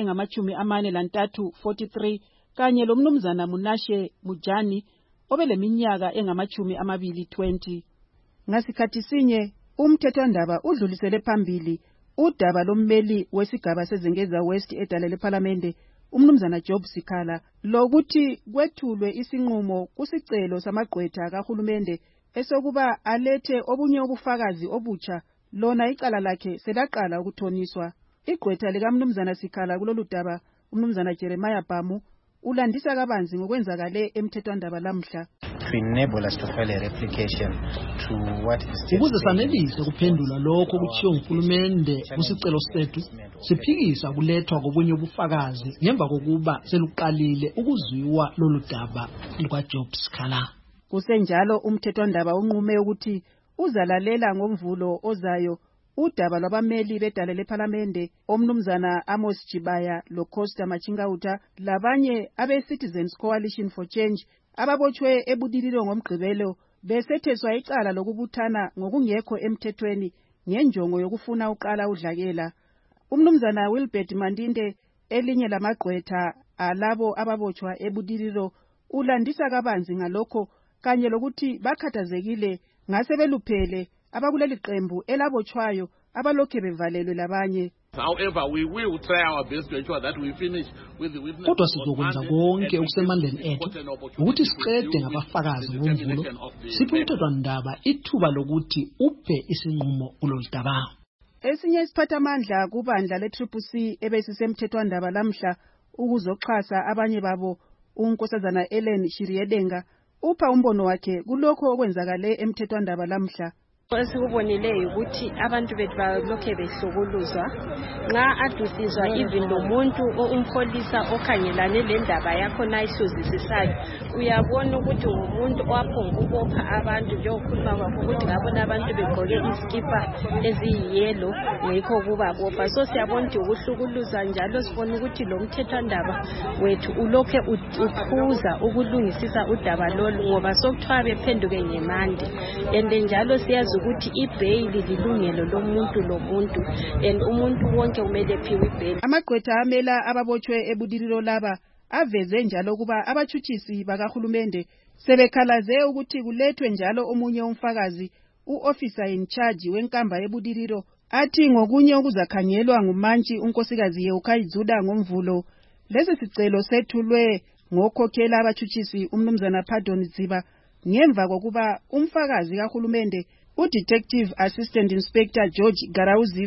E: engama-43 43 kanye lomnumzana Munashe Mujani obeleminyaka engama-20 20. Ngasikhathi sinye umthethwandaba udlulisele phambili udaba lommeli wesigaba sezengeza West eDale lePhalamende umnumzana Job Sikhala lokuthi kwethulwe isinqumo kusicelo samagqwetha kahulumende esokuba alethe obunye ubufakazi obutsha lona icala lakhe selaqala ukuthoniswa. Igqwetha likamnumzana Sikhala kulolu daba umnumzana Jeremiah Bamu ulandisa kabanzi ngokwenzakale emthethwandaba lamhla.
I: To enable us to file a replication to what is
K: ukuze sanelise kuphendula lokho kuchiyo nguhulumende kusicelo sethu, siphikisa kulethwa kobunye ubufakazi ngemva kokuba seluqalile ukuzwiwa lolu daba lukaJob Sikhala.
E: Kusenjalo umthethwandaba unqume ukuthi uzalalela ngomvulo ozayo udaba lwabameli beDale lePhalamende omnumzana Amos Jibaya loCosta Machingauta labanye abe-Citizens Coalition for Change ababotshwe ebudililo ngomgqibelo besetheswa icala lokubuthana ngokungekho emthethweni ngenjongo yokufuna uqala udlakela. Umnumzana Wilbert Mandinde elinye lamagqwetha alabo ababotshwa ebudililo ulandisa kabanzi ngalokho kanye lokuthi bakhathazekile ngasebeluphele abakuleli qembu elabotshwayo abalokhe bevalelwe labanye.
L: However, we will try our best to ensure that we finish with the witness.
K: Kodwa sizokwenza konke okusemandleni ethu ukuthi siqede ngabafakazi bomvulo, siphe umthethwandaba ithuba lokuthi uphe isinqumo kulolu daba.
E: Esinye isiphathamandla kubandla le-CCC ebesisemthethwandaba lamhla ukuzoxhasa abanye babo unkosazana Ellen Shiriedenga upha umbono wakhe kulokho okwenzakale emthethwandaba lamhla.
Y: Esikubonileyo ukuthi abantu bethu balokhe behlukuluzwa nxa adusizwa even lo muntu umpholisa okhangelane lendaba yakho nayisuzisisayo uyabona ukuthi ngumuntu owaphonga ukupha abantu njengokhuluma kwakho ukuthi ngabona abantu begqoke izikipa eziyiyelo ngikho kuba bopha. So siyabona ukuthi ukuhlukuluza njalo sibona ukuthi lo mthethwandaba wethu ulokhe uphuza ukulungisisa udaba lolu ngoba sokuthiwa bephenduke ngemande and njalo siyazi ukuthi ibhayili lilungelo lomuntu and umuntu wonke kumele ephiwe ibhayili.
E: Amagqwetha amela ababotshwe ebudililo laba aveze njalo kuba abatshutshisi bakahulumende sebekhalaze ukuthi kulethwe njalo omunye umfakazi u-officer in charge wenkamba ebudililo athi ngokunye okuzakhangelwa ngumantshi unkosikazi Yeukayizuda ngomvulo. Lesi sicelo sethulwe ngokhokhela abatshutshisi umnumzana Pardon Ziba ngemva kokuba umfakazi kahulumende uDetective Assistant Inspector George Garawuziwe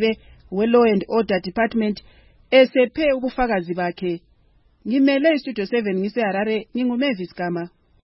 E: we-Law and Order Department esephe ubufakazi bakhe. Ngimele iStudio 7 ngiseHarare, nginguMavis Gama.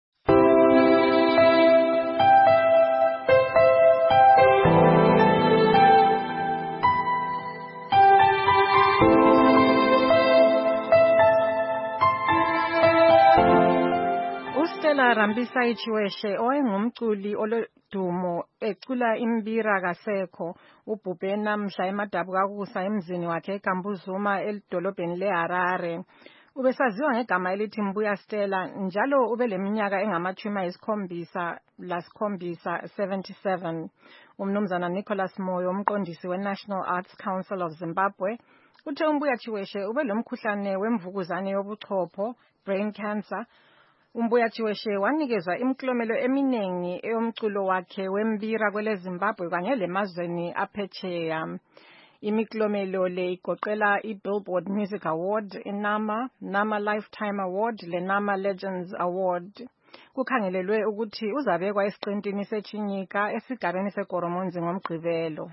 H: Stella Rambisa Ichiweshe owayengumculi olodumo ecula imbira kasekho ubhubhe namhla emadabu kakusa emzini wakhe eGambuzuma edolobheni leHarare. Ubesaziwa ngegama elithi Mbuya Stella njalo ubeleminyaka engama-77. Umnumzana Nicholas Moyo, umqondisi we-National Arts Council of Zimbabwe, uthe uMbuya Chiweshe ubelomkhuhlane wemvukuzane yobuchopho, brain cancer. uMbuya Chiweshe wanikezwa imiklomelo eminengi eyomculo wakhe wembira kwele Zimbabwe kanye lemazweni aphetsheya. Imiklomelo le igoqela iBillboard Music Award, iNama Lifetime Award leNama Legends Award. Kukhangelelwe ukuthi uzabekwa esiqintini seChinyika esigabeni seGoromonzi ngoMgqibelo.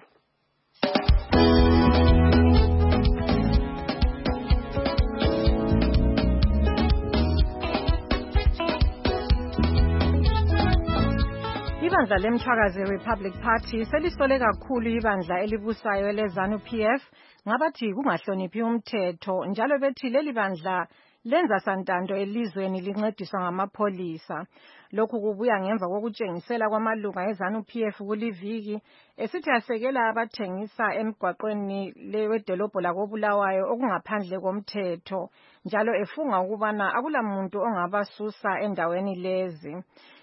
H: Ibandla lemthwakazi Republic Party selisole kakhulu ibandla elibusayo eleZANU-PF ngabathi kungahloniphi umthetho njalo bethi leli bandla lenza santando elizweni lincediswa ngamapholisa. Lokhu kubuya ngemva kokutshengisela kwamalunga eZANU-PF kuliviki esithi asekela abathengisa emgwaqweni wedolobho lakoBulawayo okungaphandle komthetho njalo efunga ukubana akulamuntu ongabasusa endaweni lezi.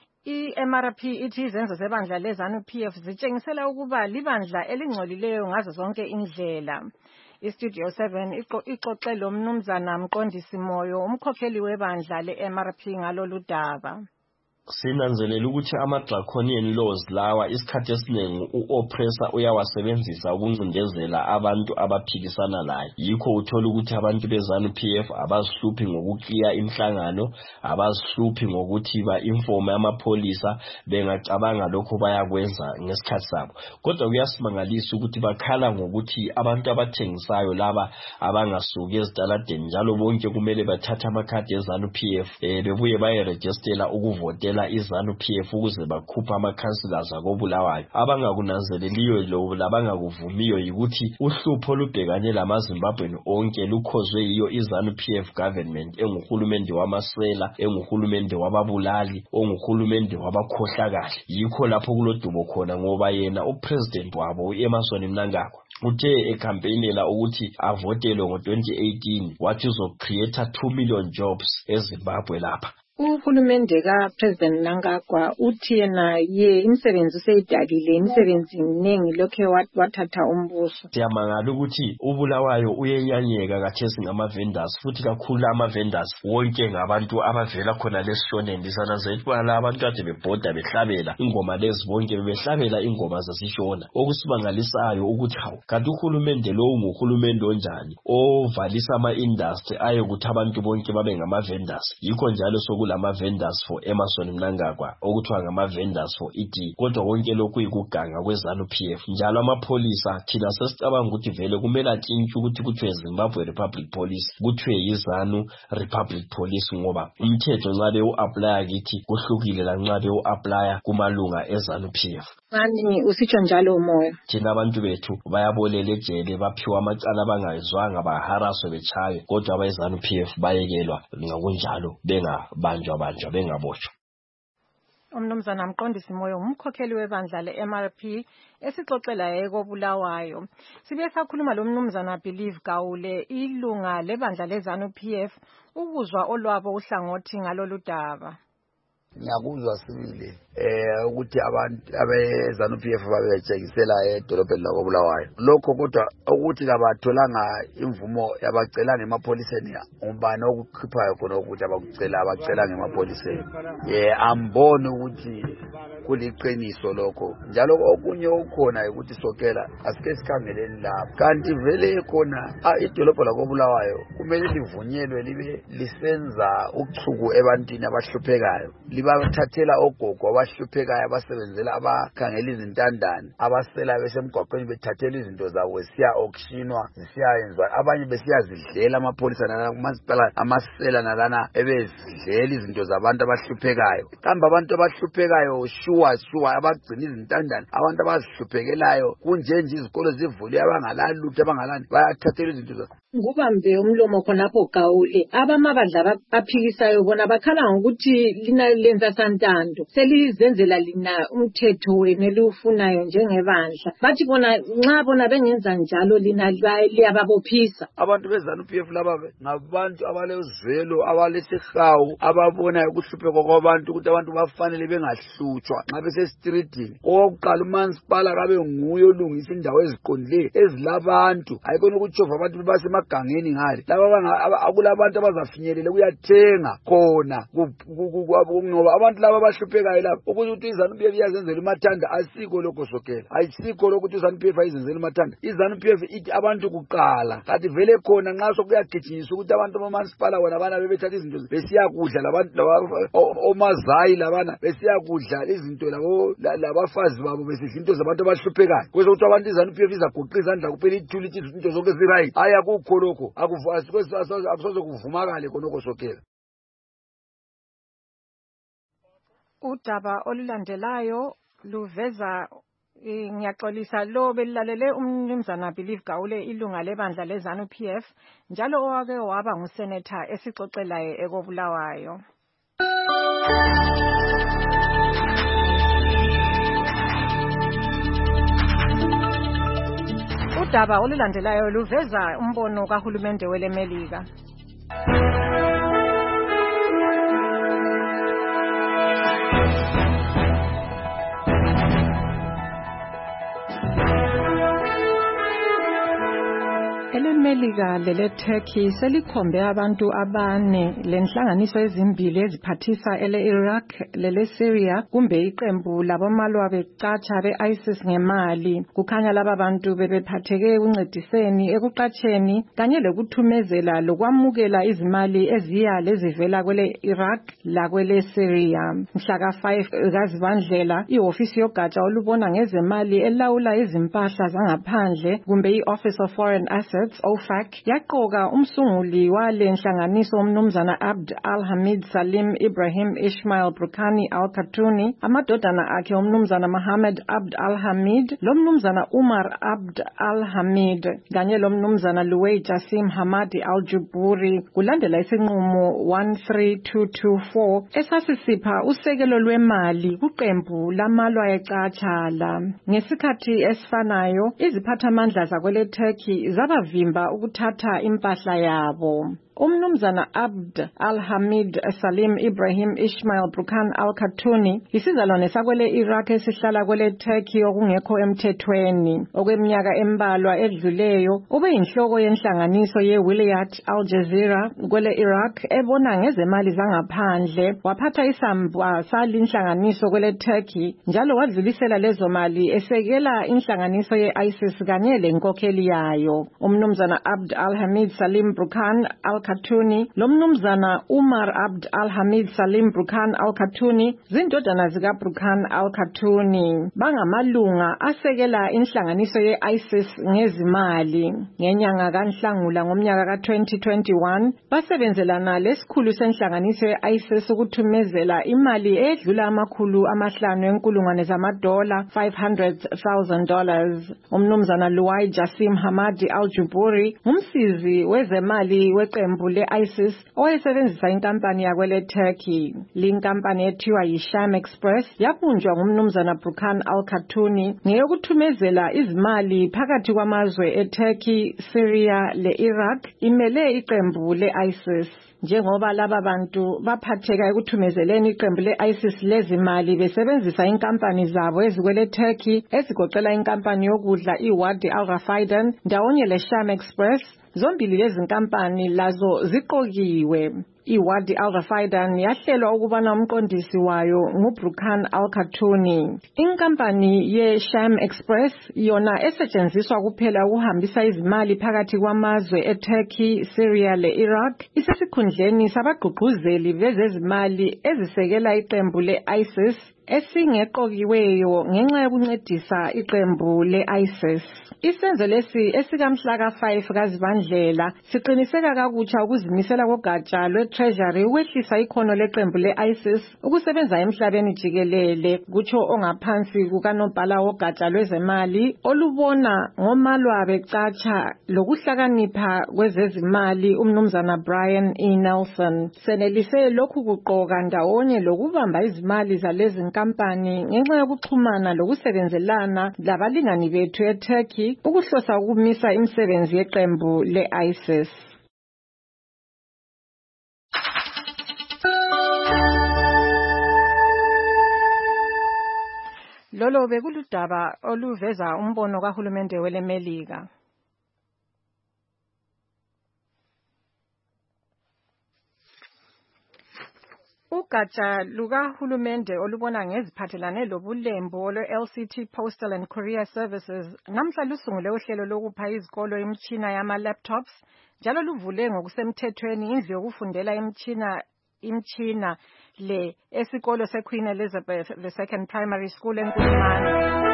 H: I-MRP ithi izenzo zebandla leZANU-PF zitshengisela ukuba libandla elingcolileyo ngazo zonke indlela. iStudio 7 ixoxe lo mnumzana Mqondisi Moyo, umkhokheli webandla le-MRP ngalolu daba.
J: Sinanzelela ukuthi ama-draconian laws lawa isikhathi esiningi u-oppressor uyawasebenzisa ukuncindezela abantu abaphikisana laye. Yikho uthola ukuthi abantu beZANU-PF abazihluphi ngokukliya imihlangano, abazihluphi ngokuthi ba-informe amapholisa bengacabanga lokho bayakwenza ngesikhathi sabo. Kodwa kuyasimangalisa ukuthi bakhala ngokuthi abantu abathengisayo laba abangasuki ezitaladeni njalo bonke kumele bathathe amakhadi eZANU-PF bebuye bayerejistela ukuvotela iZANU-PF ukuze bakhupha ama-councillors akoBulawayo. Abangakunanzeleliyo lo labangakuvumiyo yikuthi uhlupho lubhekane lamaZimbabweni onke lukhozwe yiyo iZANU-PF government enguhulumende wamasela, enguhulumende wababulali, onguhulumende wabakhohlakali. Yikho lapho kulodumo khona ngoba yena upresident wabo uEmmerson Mnangagwa uthe ecampaignela ukuthi avotelwe ngo-2018 wathi uzocreate 2 million jobs eZimbabwe lapha.
H: Uhulumende kaPresident Mnangagwa uthi yena imisebenzi useyidalile, imisebenzi miningi lokhe wathatha umbuso.
J: Siyamangala ukuthi uBulawayo uyenyanyeka kathesi ngama-vendors futhi kakhulu ama-vendors wonke ngabantu abavela khona lesishoneni. Sananzelela abantu kade bebhoda behlabela ingoma lezi bonke behlabela ingoma zasishona. Okusimangalisayo ukuthi hawu kanti uhulumende lo unguhulumende onjani ovalisa ama-industry ayokuthi abantu bonke babe ngama-vendors. Yikho njalo lama-vendors for Emmerson Mnangagwa okuthiwa ngama-vendors for ED. Kodwa konke lokhu ikuganga kweZANU-PF. Njalo amapholisa thina sesicabanga ukuthi vele kumele atshintshe ukuthi kuthiwe Zimbabwe Republic Police kuthiwe yiZANU Republic Police ngoba umthetho nxa bewu-aplya kithi kuhlukile lanxa bewu-aplya kumalunga eZANU-PF.
H: Ngani usitsho njalo umoya?
J: Thina abantu bethu bayabolela ejele baphiwa amacala abangayizwanga baharaswe bechaye kodwa abeZANU-PF bayekelwa ngakunjalo banjwa bengabotshwa.
H: Umnumzana Mqondisi Moyo umkhokheli webandla le-MRP esixoxela ekoBulawayo. Sibe sakhuluma lo mnumzana Believe Gawule ilunga lebandla leZANU-PF ukuzwa olwabo uhlangothi ngalolu daba.
M: Ngiyakuzwa sibili ukuthi abantu abeZANU-PF babetshekisela edolobheni lakoBulawayo. Lokho kodwa ukuthi kabatholanga imvumo yabacela ngemapholiseni umbani okukhiphayo khona ukuthi abacela ngemapholiseni. Ambone ukuthi kuliqiniso lokho. Njalo okunye okukhona ukuthi sokela asike sikhangeleni lapho. Kanti vele khona idolobho lakoBulawayo kumele livunyelwe libe lisenza uchuku ebantwini abahluphekayo. bathathela ogogo abahluphekayo abasebenzela abakhangela izintandane abasela besemgwaqweni bethathela izinto zabo besiya auctionwa zisiyayenzwa abanye besiyazidlela amapholisa nalamasipala amasela nalana ebezidlela izinto zabantu abahluphekayo kambe abantu abahluphekayo sure abagcina izintandane abantu abazihluphekelayo kunjenje izikolo zivuliwe abangalalutho abangalani bayathathela izinto zabo.
H: Ngubambe umlomo khonapho Gawule abamabandla aphikisayo bona bakhala ngokuthi lina lenza santando selizenzela lina umthetho wenu eliufunayo njengebandla bathi bona nxa bona bengenza njalo lina liyababophisa.
M: Abantu beZANU-PF laba ngabantu abalezwelo abalesihawu ababona ukuhlupheka kwabantu ukuthi abantu bafanele bengahlutshwa nxa besestreetini. Okokuqala umansipala kabe nguye olungisa indawo eziqondileyo ezilabantu ayikona ukutshova abantu base magangeni ngale laba akulabantu abazafinyelela kuyathenga khona ngoba abantu laba abahluphekayo lapho ukuthi iZANU-PF iyazenzela umathanda asikho lokho sokela ayisikho lokho ukuthi iZANU-PF ayizenzela umathanda iZANU-PF ithi abantu kuqala kanti vele khona nxa sokuyagijinyiswa ukuthi abantu bamansipala bona bana bebethatha izinto besiyakudla labantu omazayi labana besiyakudla izinto labafazi babo besidla into zabantu abahluphekayo kwezokuthi abantu iZANU-PF izagoqa izandla kuphela ithula izinto zonke zirayi ayakukho lokho akusoze kuvumakale khonoko sokela.
H: Udaba olulandelayo luveza ngiyaxolisa lo belilalele umnumzana Believe Gawule ilunga lebandla leZANU-PF njalo owake waba ngusenetha esixoxelayo ekobulawayo. Udaba olulandelayo luveza umbono kahulumende weleMelika. EleMelika leleTurkey selikhombe abantu abane lenhlanganiso ezimbili eziphathisa ele-Iraq lele-Syria kumbe iqembu labomalwa becatsha be-ISIS ngemali. Kukhanya laba bantu bebephatheke ekuncediseni ekuqatsheni kanye lokuthumezela lokwamukela izimali eziya lezivela kwele-Iraq lakwele-Syria. Mhlaka 5 kaZibandlela ihofisi yogatsha olubona ngezemali elawula izimpahla zangaphandle kumbe i-Office of Foreign Assets OFAC yaqoka umsunguli wale nhlanganiso umnumzana Abd al-Hamid Salim Ibrahim Ismail Brukani al-Khatuni amadodana akhe umnumzana Mohammed Abd al-Hamid lomnumzana Umar Abd al-Hamid kanye lomnumzana Luway Jassim Hamadi al-Juburi kulandela isinqumo 13224 esasisipha usekelo lwemali kuqembu lamalwa ecatshala. Ngesikhathi esifanayo iziphathamandla zakwele Turkey zabavimba ukuthatha impahla yabo. Umnumzana Abd al-Hamid Salim Ibrahim Ismail Brukan al-Khatuni isizalwane sakwele Iraq esihlala kwele Turkey okungekho emthethweni. Okweminyaka embalwa edluleyo ube inhloko yenhlanganiso yeWilayat al-Jazeera kwele Iraq ebona ngezemali zangaphandle. Waphatha isamba salinhlanganiso kwele Turkey njalo wadlulisela lezo mali esekela inhlanganiso ye-ISIS kanye lenkokheli yayo. Umnumzana Abd al-Hamid Salim Brukan al-Khatuni lomnumzana Umar Abd al-Hamid Salim Brukan al-Khatuni zindodana zika Brukan al-Khatuni bangamalunga asekela inhlanganiso ye-ISIS ngezimali. Ngenyanga kaNhlangula ngomnyaka ka-2021 basebenzelana lesikhulu senhlanganiso ye-ISIS ukuthumezela imali edlula $500,000 $500,000. Umnumzana Luway Jassim Hamadi al-Juburi ngumsizi wezemali weqembu le-ISIS owayesebenzisa inkampani yakwele Turkey. Linkampani ethiwa yiSham Express yabunjwa ngumnumzana Brukan al-Khatuni ngeyokuthumezela izimali phakathi kwamazwe eTurkey, Syria le-Iraq imele iqembu le-ISIS. Njengoba laba bantu baphatheka ekuthumezeleni iqembu le-ISIS lezimali besebenzisa inkampani zabo ezikwele Turkey ezigoqela inkampani yokudla iWadi al-Rafaidan ndawonye leSham Express, zombili lezi nkampani lazo ziqokiwe. iwadi Alva-Fidan yahlelwa ukubana umqondisi wayo nguBrucan Al-Khatuni. Inkampani ye-Sham Express yona esetshenziswa kuphela ukuhambisa izimali phakathi kwamazwe eTurkey, Syria le-Iraq isesikhundleni sabagqugquzeli bezezimali ezisekela iqembu le-ISIS esingeqokiweyo ngenxa yokuncedisa iqembu le-ISIS. Isenzo lesi esikamhla ka-5 kaZibandlela siqiniseka kakutsha ukuzimisela kogatsha lwe-Treasury ukwehlisa ikhono leqembu le-ISIS ukusebenza emhlabeni jikelele, kutsho ongaphansi kukanobhala wogatsha lwezemali olubona ngomalwabe catsha lokuhlakanipha kwezezimali umnumzana Brian E. Nelson. Senelise lokhu kuqoka ndawonye lokubamba izimali zalezi nkampani ngenxa yokuxhumana lokusebenzelana labalingani bethu eTurkey ukuhlosa ukumisa imisebenzi yeqembu le-ISIS. Lolo bekuludaba oluveza umbono kahulumende weleMelika. Ugatsha lukahulumende olubona ngeziphathelane lobulembu lwe-LCT Postal and Courier Services namhla lusungule uhlelo lokupha izikolo imitshina yama-laptops njalo luvule ngokusemthethweni indlu yokufundela imitshina le esikolo seQueen Elizabeth II Primary School eNkulumane.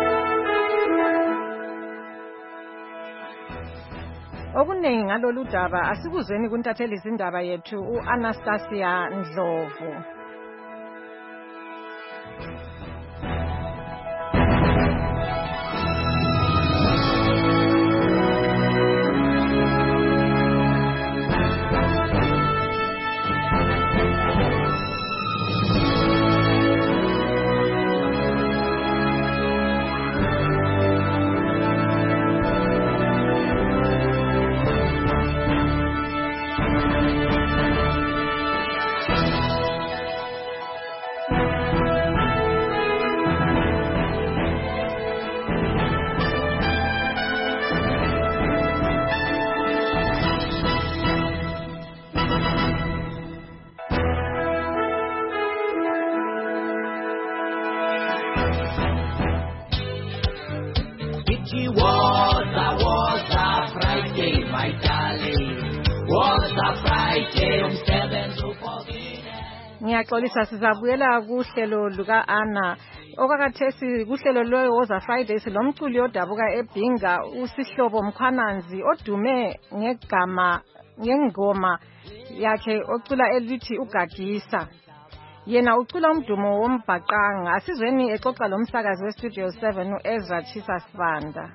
H: Okuningi ngalolu daba asikuzweni kuntatheli izindaba yethu uAnastasia Ndlovu. Ngiyaxolisa sizabuyela kuhlelo luka Ana okakathesi kuhlelo lweWoza Fridays lomculi odabuka eBhinga uSihlobo Mkhwananzi odume ngengoma yakhe ocula elithi ugagisa. Yena ucula umdumo wombhaqanga. Asizweni exoxa lomsakazi weStudio 7 uEzra Chisa Sibanda.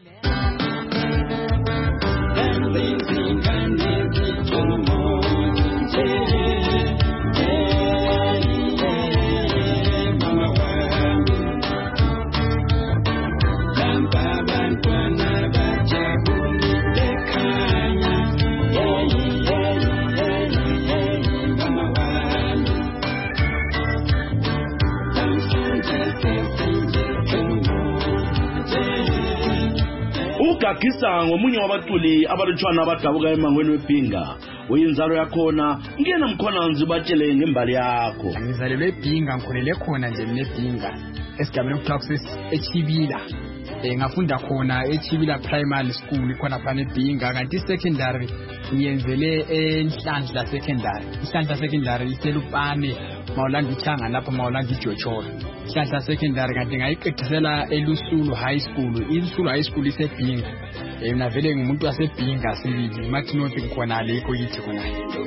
N: Ugagisa ngomunye wabaculi abalutshwana abadabuka emangweni weBhinga. Uyinzalo yakhona ngena Mkhwananzi batshele ngembali yakho.
O: Ngizalelwe eBhinga ngikhulele khona nje eBhinga esigabeni okuthiwa eChibila. Ngafunda khona eChibila Primary School khona phana eBhinga kanti secondary ngiyenzele eNhlanhla Secondary. Inhlanhla Secondary iselupane Mawulanda iThanga lapha Mawulanda iJocholo. Inhlanhla Secondary kanti ngayiqedisela eLusulu High School. iLusulu High School iseBhinga. Mina vele ngumuntu waseBhinga sibili mathi nothi khona lekho yithi khona.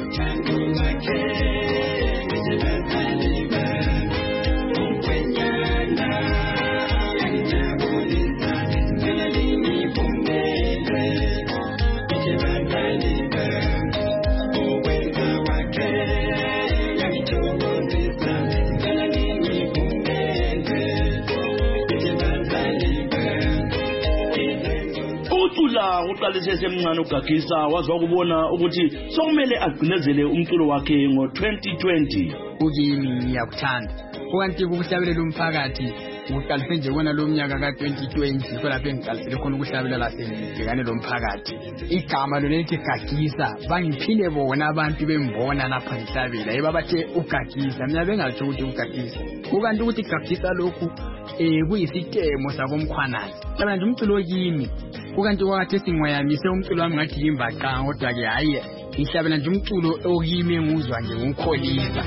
N: Uqalise semncane ugagisa wazwa kubona ukuthi sokumele agcinezele umculo wakhe ngo2020.
O: Ukimi ngiyakuthanda. Kanti ukuhlabelela umphakathi uqalise nje kona lo mnyaka ka2020 yikho lapho engiqalisele khona ukuhlabela lasengibhekane lomphakathi. Igama lona lithi Gagisa, bangiphile bona abantu bembona lapha ngihlabela ebabathe uGagisa, mina bengathi ukuthi uGagisa. Kukanti ukuthi Gagisa lokhu kuyisitemo sabomkhwanana. Hlabela nje umculo kimi. Kukanti kwathi singwayamise umculo wami ngathi yimbaqa kodwa ke hayi ngihlabela nje umculo okimi enguzwa nje ngikholisa.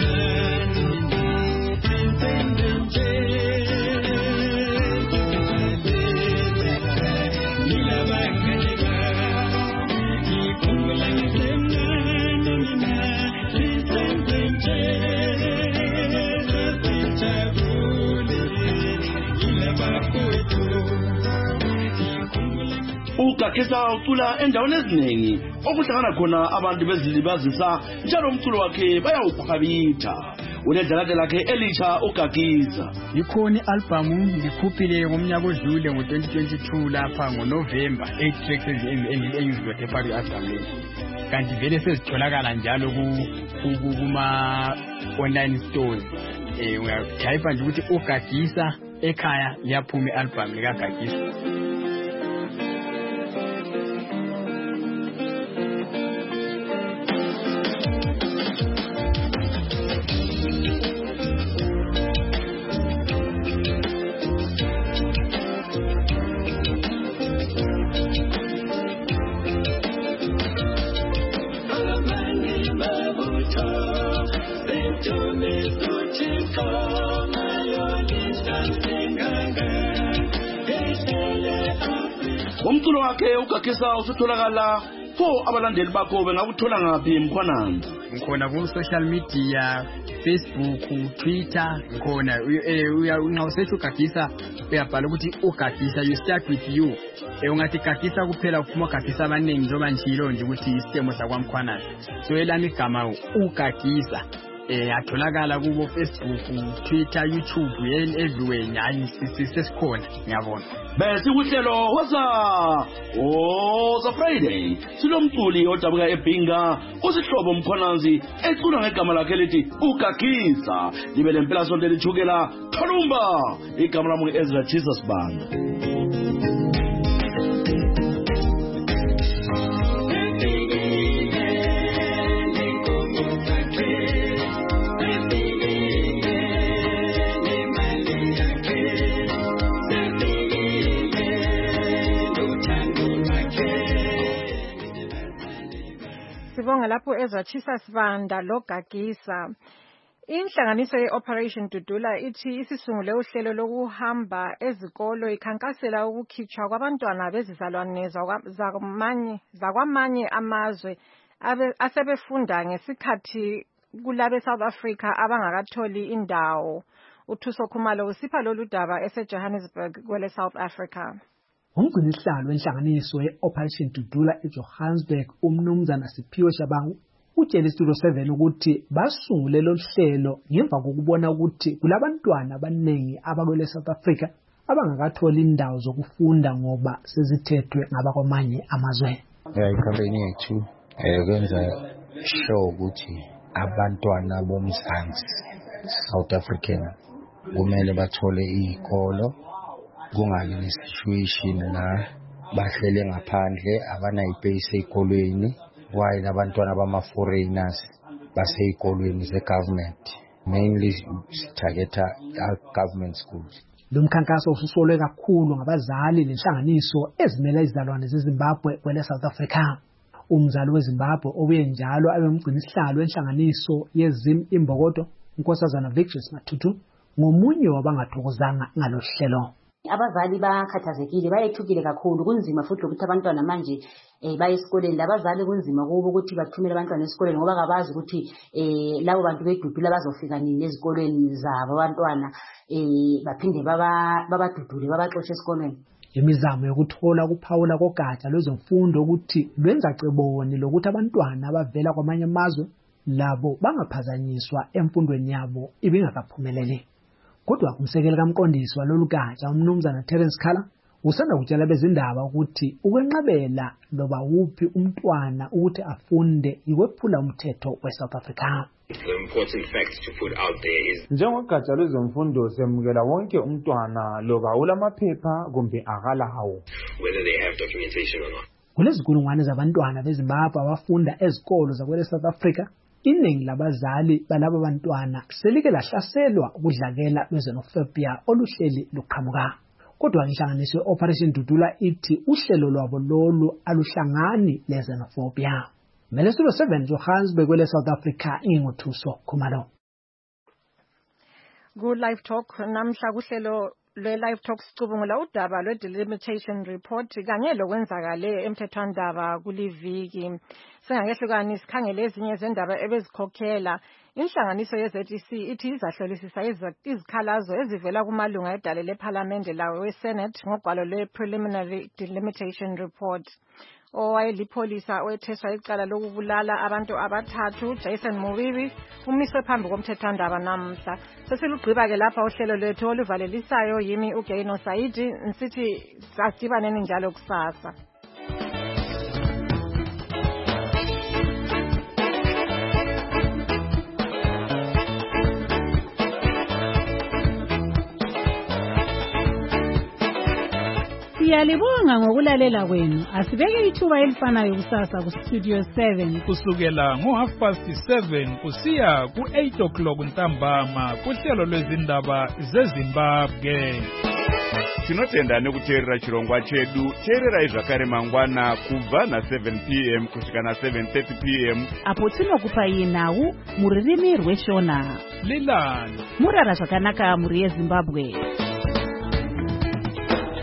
N: uGagisa ucula endaweni eziningi okuhlangana khona abantu bezilibazisa njalo umculo wakhe bayawukhwabitha. Unedlakade lakhe elisha uGagisa.
O: Ikhona i-album ngikhuphile ngomnyaka odlule ngo2022 lapha ngoNovember 8 tracks engizizwe eParis album. Kanti vele sezitholakala njalo kuma online stores. Uyatype nje ukuthi uGagisa ekhaya liyaphuma i-album likaGagisa.
N: Umculo wakhe uGagisa usutholakala pho abalandeli bakho bengakuthola ngaphi emkhwanana?
O: Ngikhona ku social media, Facebook, Twitter, ngikhona ungasearch uGagisa uyabhala ukuthi uGagisa, you start with you. Ungathi Gagisa kuphela kuphuma Gagisa abaningi njoba njilo nje ukuthi isitemo sakwamkhwanana. So elami igama uGagisa. Atholakala kubo Facebook, Twitter, YouTube, everywhere nyayi sisikhona ngiyabona.
N: Bese uhlelo waza Friday silomculi odabuka eBhinga usihlobo umkhonanzi ecula ngegama lakhe lithi uGagisa. Libe lempela sonto lithukela Tholumba. Igama lami Ezra Jesus Banda.
H: Sibonga lapho ezwachisa sibanda lo Gagisa. Inhlanganiso ye-Operation Dudula ithi isisungule uhlelo lokuhamba ezikolo ikhankasela ukukhitshwa kwabantwana bezizalwane zakwamanye amazwe asebefunda ngesikhathi kulabe South Africa abangakatholi indawo. uThuso Khumalo usipha lolu daba eseJohannesburg kwele South Africa.
K: Umgcinisihlalo wenhlanganiso ye-Operation Dudula eJohannesburg umnumzana Siphiwe Shabangu utshele Studio 7 ukuthi basungule lo hlelo ngemva kokubona ukuthi kulabantwana abaningi abakwele South Africa abangakatholi indawo zokufunda ngoba sezithethwe ngabakwamanye amazwe.
P: Icampaign yethu kwenza show ukuthi abantwana bomzansi South African kumele bathole izikolo, kungabi nesituation la bahlele ngaphandle abanayibase ezikolweni, kwaye nabantwana bama-foreigners basezikolweni ze-government, mainly targeta government schools.
K: Lo mkhankaso ususolwe kakhulu ngabazali nenhlanganiso ezimela izizalwane zeZimbabwe kwele South Africa. Umzali weZimbabwe obuye njalo abe umgcinisihlalo wenhlanganiso yeZim Imbokodo, uNkosazana Victus Matutu, ngomunye wabangathokozanga ngalo hlelo.
R: Abazali bakhathazekile, bayethukile kakhulu, kunzima futhi ukuthi abantwana manje baye esikoleni. Abazali kunzima kubo ukuthi bathumele abantwana esikoleni ngoba kabazi ukuthi labo bantu bedudula bazofika nini ezikoleni zabo abantwana baphinde babadudule babaxoxe esikoleni.
K: Imizamo yokuthola ukuphawula kogatsha lwezemfundo ukuthi lwenza ceboni lokuthi abantwana abavela kwamanye amazwe labo bangaphazanyiswa emfundweni yabo ibingakaphumeleli. Kodwa kumsekeli kamqondisi walolu gatsha umnumzana Terence Khala usanda kutshela bezindaba ukuthi ukwenqabela loba wuphi umntwana ukuthi afunde ikwephula umthetho weSouth Africa.
A: The important fact to put out there is
S: njengogatsha lwezemfundo semukela wonke umntwana loba ulamaphepha kumbe akalawo,
A: whether they have documentation or not.
K: Kulezikulungwane zabantwana beZimbabwe abafunda ezikolo zakwele South Africa, iningi labazali balabo bantwana selike lahlaselwa ukudlakela lwezenophobia oluhleli luqhamuka. Kodwa inhlanganiso Operation Dudula ithi uhlelo lwabo lolu aluhlangani lezenophobia. Melesulo 7 Johannesburg kwele South Africa inguthuso Khumalo.
H: Good Live Talk namhla kuhlelo le-Live Talk sicubungula udaba lwe-delimitation report kanye lokwenzakale emthethwandaba kuliviki. Singakehlukanisi sikhangele ezinye zendaba ebezikhokhela. Inhlanganiso ye-ZEC ithi izahlolisisa izikhalazo ezivela kumalunga edale lephalamende lawo we-Senate ngogwalo lwe-preliminary delimitation report. Owayelipholisa owetheswa icala lokubulala abantu abathathu Jason Muwiwi umiswe phambi komthethwandaba namhla. Sesilugqiba ke lapha uhlelo lwethu oluvalelisayo yimi uGaino Saidi nsithi sadibaneni njalo kusasa.
G: Siyalibonga ngokulalela kwenu. Asibeke ithuba elifanayo kusasa ku Studio 7
U: kusukela ngo7:30 kusiya ku8:00 ntambama kuhlelo lwezindaba zeZimbabwe.
V: Tinotenda nekuteerera chirongwa chedu. Teererai zvakare mangwana kubva na7 p.m. kusvika na7:30 p.m.
G: apo tinokupai nhau muririmi rweshona.
U: Lilani
G: murara zvakanaka muri yeZimbabwe.